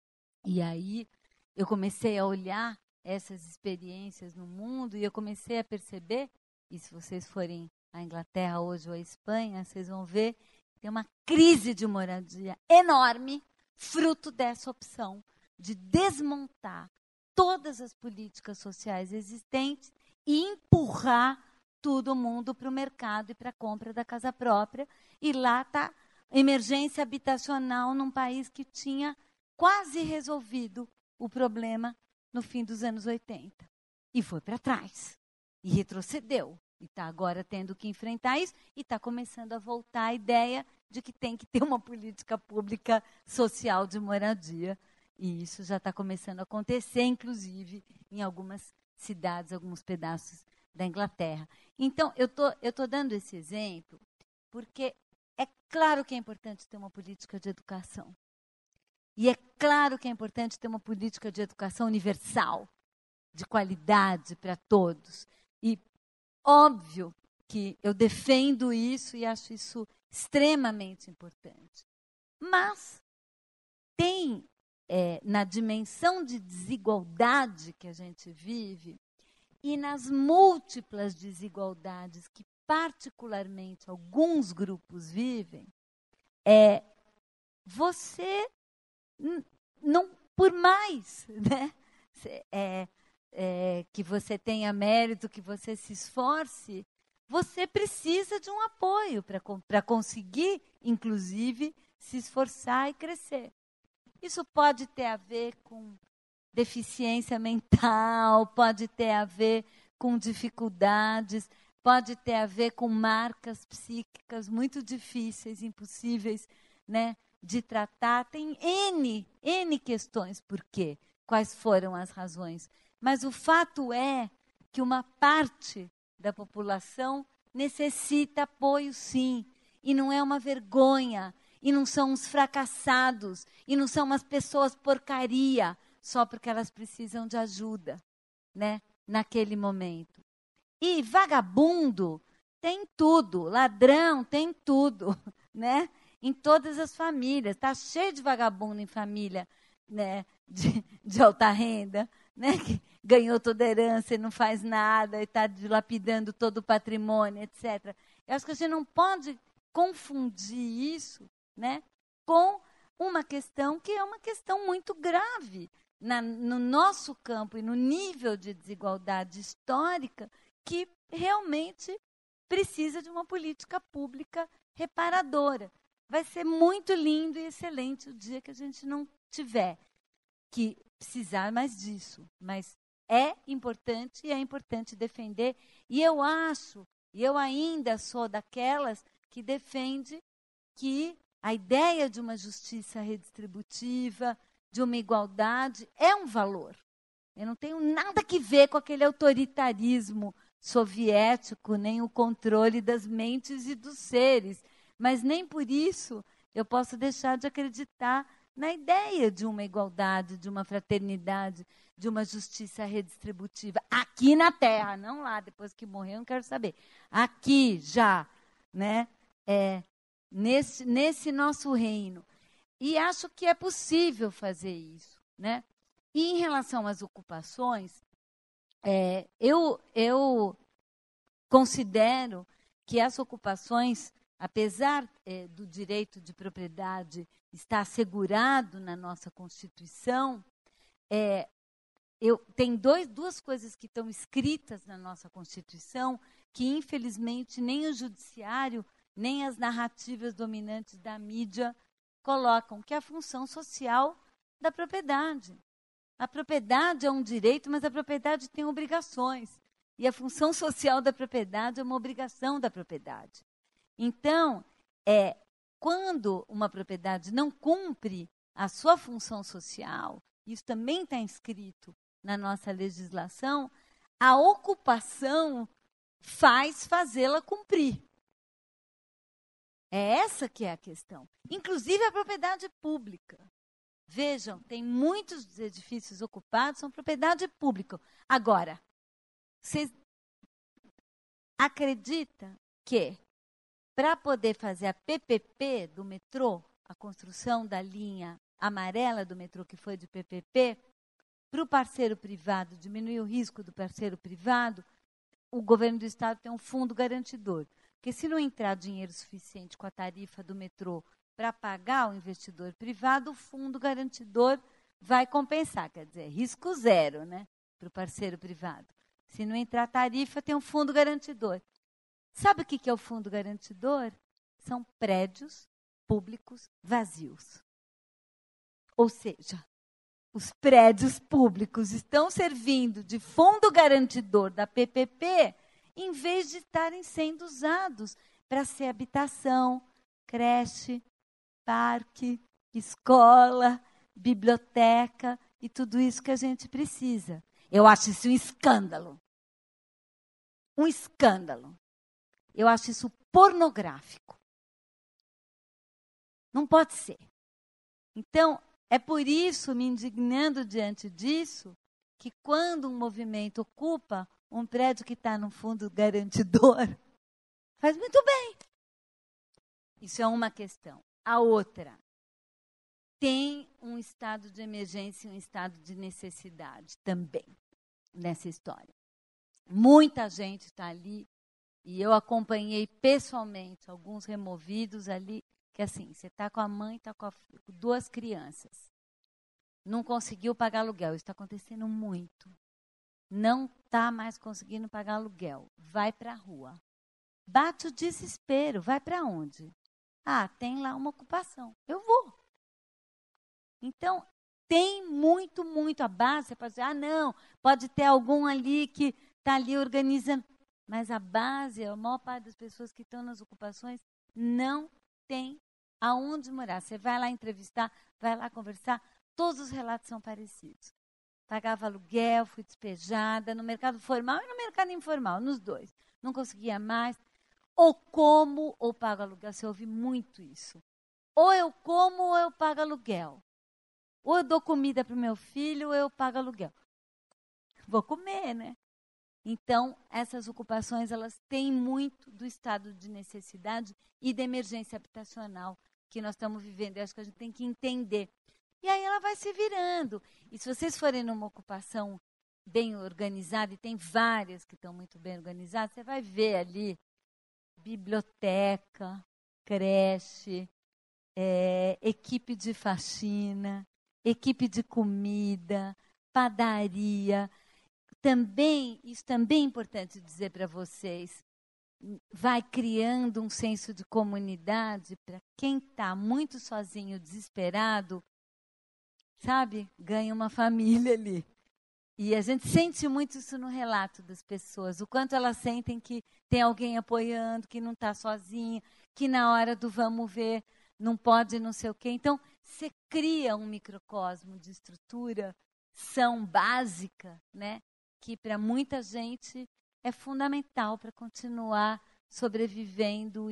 e aí eu comecei a olhar essas experiências no mundo, e eu comecei a perceber, e se vocês forem à Inglaterra hoje ou à Espanha, vocês vão ver que tem uma crise de moradia enorme, fruto dessa opção de desmontar todas as políticas sociais existentes e empurrar todo mundo para o mercado e para a compra da casa própria. E lá está emergência habitacional num país que tinha quase resolvido o problema no fim dos anos oitenta. E foi para trás. E retrocedeu. E está agora tendo que enfrentar isso. E está começando a voltar a ideia de que tem que ter uma política pública social de moradia. E isso já está começando a acontecer, inclusive, em algumas cidades, alguns pedaços da Inglaterra. Então, eu tô, eu tô dando esse exemplo porque é claro que é importante ter uma política de educação. E é claro que é importante ter uma política de educação universal, de qualidade para todos. E óbvio que eu defendo isso e acho isso extremamente importante. Mas tem, é, na dimensão de desigualdade que a gente vive, e nas múltiplas desigualdades que, particularmente, alguns grupos vivem, é, você, não por mais, né, é, é, que você tenha mérito, que você se esforce, você precisa de um apoio para conseguir, inclusive, se esforçar e crescer. Isso pode ter a ver com deficiência mental, pode ter a ver com dificuldades, pode ter a ver com marcas psíquicas muito difíceis, impossíveis, né, de tratar. Tem N, N questões. Por quê? Quais foram as razões? Mas o fato é que uma parte da população necessita apoio, sim. E não é uma vergonha. E não são uns fracassados. E não são umas pessoas porcaria, só porque elas precisam de ajuda, né, naquele momento. E vagabundo tem tudo, ladrão tem tudo, né, em todas as famílias. Está cheio de vagabundo em família, né, de, de alta renda, né, que ganhou toda a herança e não faz nada, e está dilapidando todo o patrimônio, etcétera. Eu acho que a gente não pode confundir isso, né, com uma questão que é uma questão muito grave na, no nosso campo e no nível de desigualdade histórica, que realmente precisa de uma política pública reparadora. Vai ser muito lindo e excelente o dia que a gente não tiver que precisar mais disso. Mas é importante e é importante defender. E eu acho, e eu ainda sou daquelas que defende que a ideia de uma justiça redistributiva, de uma igualdade, é um valor. Eu não tenho nada que ver com aquele autoritarismo soviético, nem o controle das mentes e dos seres. Mas nem por isso eu posso deixar de acreditar na ideia de uma igualdade, de uma fraternidade, de uma justiça redistributiva. Aqui na Terra, não lá, depois que morrer, eu não quero saber. Aqui, já, né? É, nesse, nesse nosso reino. E acho que é possível fazer isso, né? E em relação às ocupações, é, eu, eu considero que as ocupações, apesar é, do direito de propriedade estar assegurado na nossa Constituição, é, eu, tem dois, duas coisas que estão escritas na nossa Constituição que, infelizmente, nem o judiciário, nem as narrativas dominantes da mídia colocam, que é a função social da propriedade. A propriedade é um direito, mas a propriedade tem obrigações. E a função social da propriedade é uma obrigação da propriedade. Então, é, quando uma propriedade não cumpre a sua função social, isso também está inscrito na nossa legislação, a ocupação faz fazê-la cumprir. É essa que é a questão. Inclusive a propriedade pública. Vejam, tem muitos dos edifícios ocupados, são propriedade pública. Agora, vocês acreditam que, para poder fazer a P P P do metrô, a construção da linha amarela do metrô, que foi de P P P, para o parceiro privado, diminuir o risco do parceiro privado, o governo do Estado tem um fundo garantidor. Porque se não entrar dinheiro suficiente com a tarifa do metrô para pagar o investidor privado, o fundo garantidor vai compensar. Quer dizer, risco zero, né, para o parceiro privado. Se não entrar tarifa, tem um fundo garantidor. Sabe o que é o fundo garantidor? São prédios públicos vazios. Ou seja, os prédios públicos estão servindo de fundo garantidor da P P P em vez de estarem sendo usados para ser habitação, creche, parque, escola, biblioteca e tudo isso que a gente precisa. Eu acho isso um escândalo. Um escândalo. Eu acho isso pornográfico. Não pode ser. Então, é por isso, me indignando diante disso, que quando um movimento ocupa um prédio que está no fundo garantidor, faz muito bem. Isso é uma questão. A outra, tem um estado de emergência e um estado de necessidade também nessa história. Muita gente está ali, e eu acompanhei pessoalmente alguns removidos ali, que assim, você está com a mãe, está com, com duas crianças, não conseguiu pagar aluguel, isso está acontecendo muito. Não está mais conseguindo pagar aluguel, vai para a rua. Bate o desespero, vai para onde? Ah, tem lá uma ocupação, eu vou. Então, tem muito, muito a base. Você pode dizer, ah, não, pode ter algum ali que está ali organizando. Mas a base, a maior parte das pessoas que estão nas ocupações não tem aonde morar. Você vai lá entrevistar, vai lá conversar, todos os relatos são parecidos. Pagava aluguel, fui despejada no mercado formal e no mercado informal, nos dois. Não conseguia mais. Ou como ou pago aluguel. Você ouve muito isso. Ou eu como ou eu pago aluguel. Ou eu dou comida para o meu filho ou eu pago aluguel. Vou comer, né? Então, essas ocupações, elas têm muito do estado de necessidade e de emergência habitacional que nós estamos vivendo. Eu acho que a gente tem que entender. E aí ela vai se virando. E se vocês forem numa ocupação bem organizada, e tem várias que estão muito bem organizadas, você vai ver ali biblioteca, creche, é, equipe de faxina, equipe de comida, padaria. Também, isso também é importante dizer para vocês, vai criando um senso de comunidade para quem está muito sozinho, desesperado, sabe? Ganha uma família ali. E a gente sente muito isso no relato das pessoas, o quanto elas sentem que tem alguém apoiando, que não está sozinha, que na hora do vamos ver não pode não sei o quê. Então, você cria um microcosmo de estrutura, são básica, né? Que para muita gente é fundamental para continuar sobrevivendo e,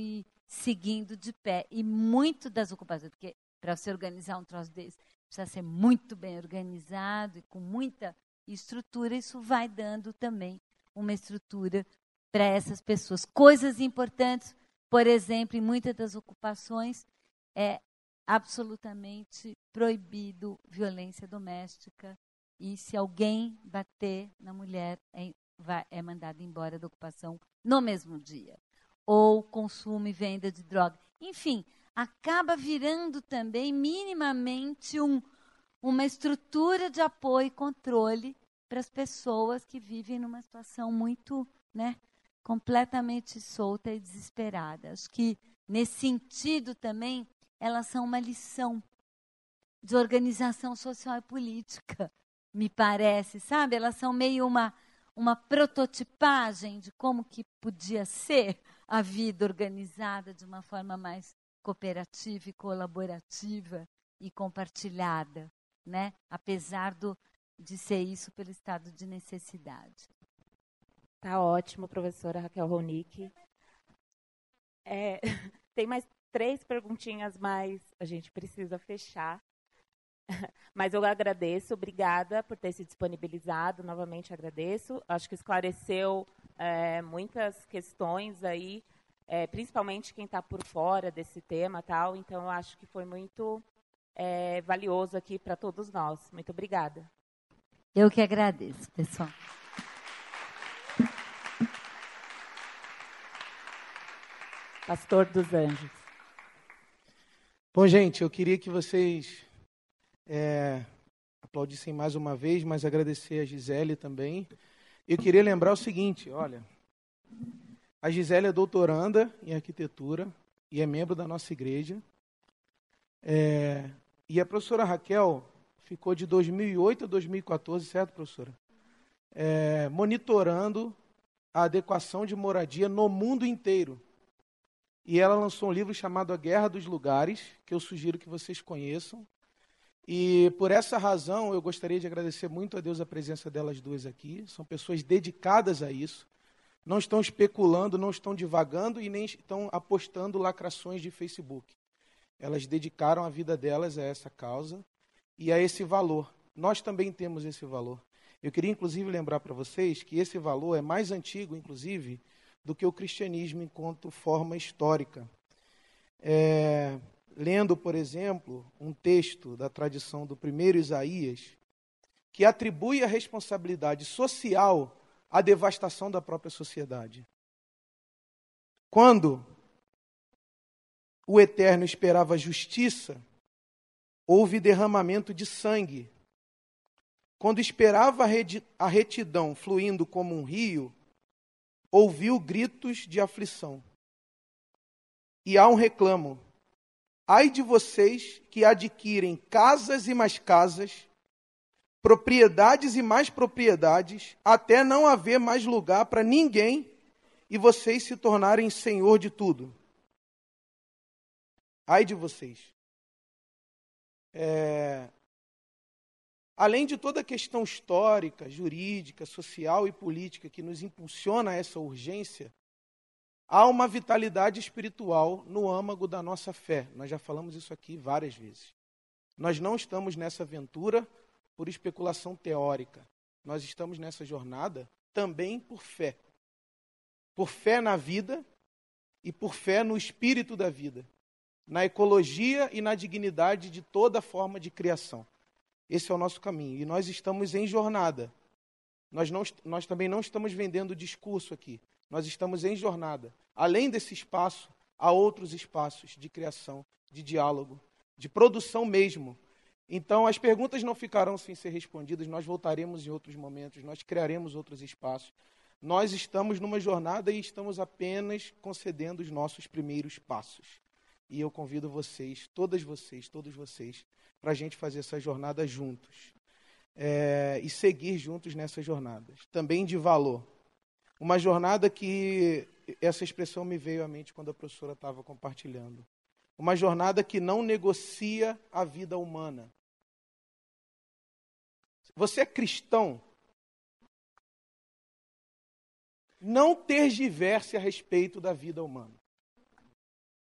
seguindo de pé. E muito das ocupações, porque para se organizar um troço desse, precisa ser muito bem organizado e com muita estrutura, isso vai dando também uma estrutura para essas pessoas. Coisas importantes, por exemplo, em muitas das ocupações, é absolutamente proibido violência doméstica, e se alguém bater na mulher, é, vai, é mandado embora da ocupação no mesmo dia. Ou consumo e venda de droga. Enfim, acaba virando também minimamente um, uma estrutura de apoio e controle para as pessoas que vivem numa situação muito, né, completamente solta e desesperada. Acho que, nesse sentido também, elas são uma lição de organização social e política, me parece, sabe? Elas são meio uma, uma prototipagem de como que podia ser a vida organizada de uma forma mais cooperativa e colaborativa e compartilhada, né? Apesar do, de ser isso pelo estado de necessidade. Tá ótimo, professora Raquel Ronick. É, tem mais três perguntinhas, mas a gente precisa fechar. Mas eu agradeço, obrigada por ter se disponibilizado, novamente agradeço. Acho que esclareceu é, muitas questões aí, é, principalmente quem está por fora desse tema, tal. Então, eu acho que foi muito é, valioso aqui para todos nós. Muito obrigada. Eu que agradeço, pessoal. Pastor dos Anjos. Bom, gente, eu queria que vocês é, aplaudissem mais uma vez, mas agradecer a Gisele também. Eu queria lembrar o seguinte, olha, a Gisele é doutoranda em arquitetura e é membro da nossa igreja. É, e a professora Raquel ficou de dois mil e oito a dois mil e quatorze, certo, professora? É, monitorando a adequação de moradia no mundo inteiro. E ela lançou um livro chamado A Guerra dos Lugares, que eu sugiro que vocês conheçam. E por essa razão, eu gostaria de agradecer muito a Deus a presença delas duas aqui. São pessoas dedicadas a isso. Não estão especulando, não estão divagando e nem estão apostando lacrações de Facebook. Elas dedicaram a vida delas a essa causa e a esse valor. Nós também temos esse valor. Eu queria, inclusive, lembrar para vocês que esse valor é mais antigo, inclusive, do que o cristianismo enquanto forma histórica. É, lendo, por exemplo, um texto da tradição do primeiro Isaías, que atribui a responsabilidade social à devastação da própria sociedade. Quando o Eterno esperava justiça, houve derramamento de sangue. Quando esperava a retidão fluindo como um rio, ouviu gritos de aflição. E há um reclamo. Ai de vocês que adquirem casas e mais casas, propriedades e mais propriedades, até não haver mais lugar para ninguém e vocês se tornarem senhor de tudo. Ai de vocês. É... Além de toda a questão histórica, jurídica, social e política que nos impulsiona a essa urgência, há uma vitalidade espiritual no âmago da nossa fé. Nós já falamos isso aqui várias vezes. Nós não estamos nessa aventura por especulação teórica. Nós estamos nessa jornada também por fé. Por fé na vida e por fé no espírito da vida, na ecologia e na dignidade de toda forma de criação. Esse é o nosso caminho. E nós estamos em jornada. Nós, não, nós também não estamos vendendo discurso aqui. Nós estamos em jornada. Além desse espaço, há outros espaços de criação, de diálogo, de produção mesmo. Então, as perguntas não ficarão sem ser respondidas. Nós voltaremos em outros momentos. Nós criaremos outros espaços. Nós estamos numa jornada e estamos apenas concedendo os nossos primeiros passos. E eu convido vocês, todas vocês, todos vocês, para a gente fazer essa jornada juntos. É, e seguir juntos nessas jornadas. Também de valor. Uma jornada que, essa expressão me veio à mente quando a professora estava compartilhando. Uma jornada que não negocia a vida humana. Você é cristão? Não tergiverse a respeito da vida humana.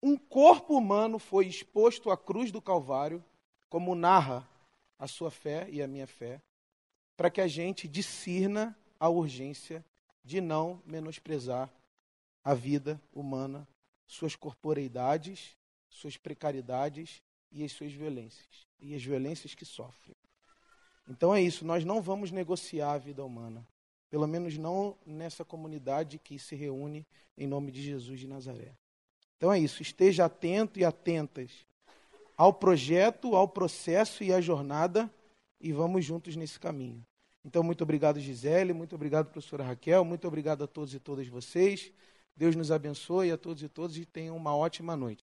um corpo humano foi exposto à cruz do Calvário, como narra a sua fé e a minha fé, para que a gente discirna a urgência de não menosprezar a vida humana, suas corporeidades, suas precariedades e as suas violências, e as violências que sofrem. Então é isso, nós não vamos negociar a vida humana, pelo menos não nessa comunidade que se reúne em nome de Jesus de Nazaré. Então é isso, esteja atento e atentas ao projeto, ao processo e à jornada, e vamos juntos nesse caminho. Então, muito obrigado, Gisele, muito obrigado, professora Raquel, muito obrigado a todos e todas vocês. Deus nos abençoe a todos e todas e tenham uma ótima noite.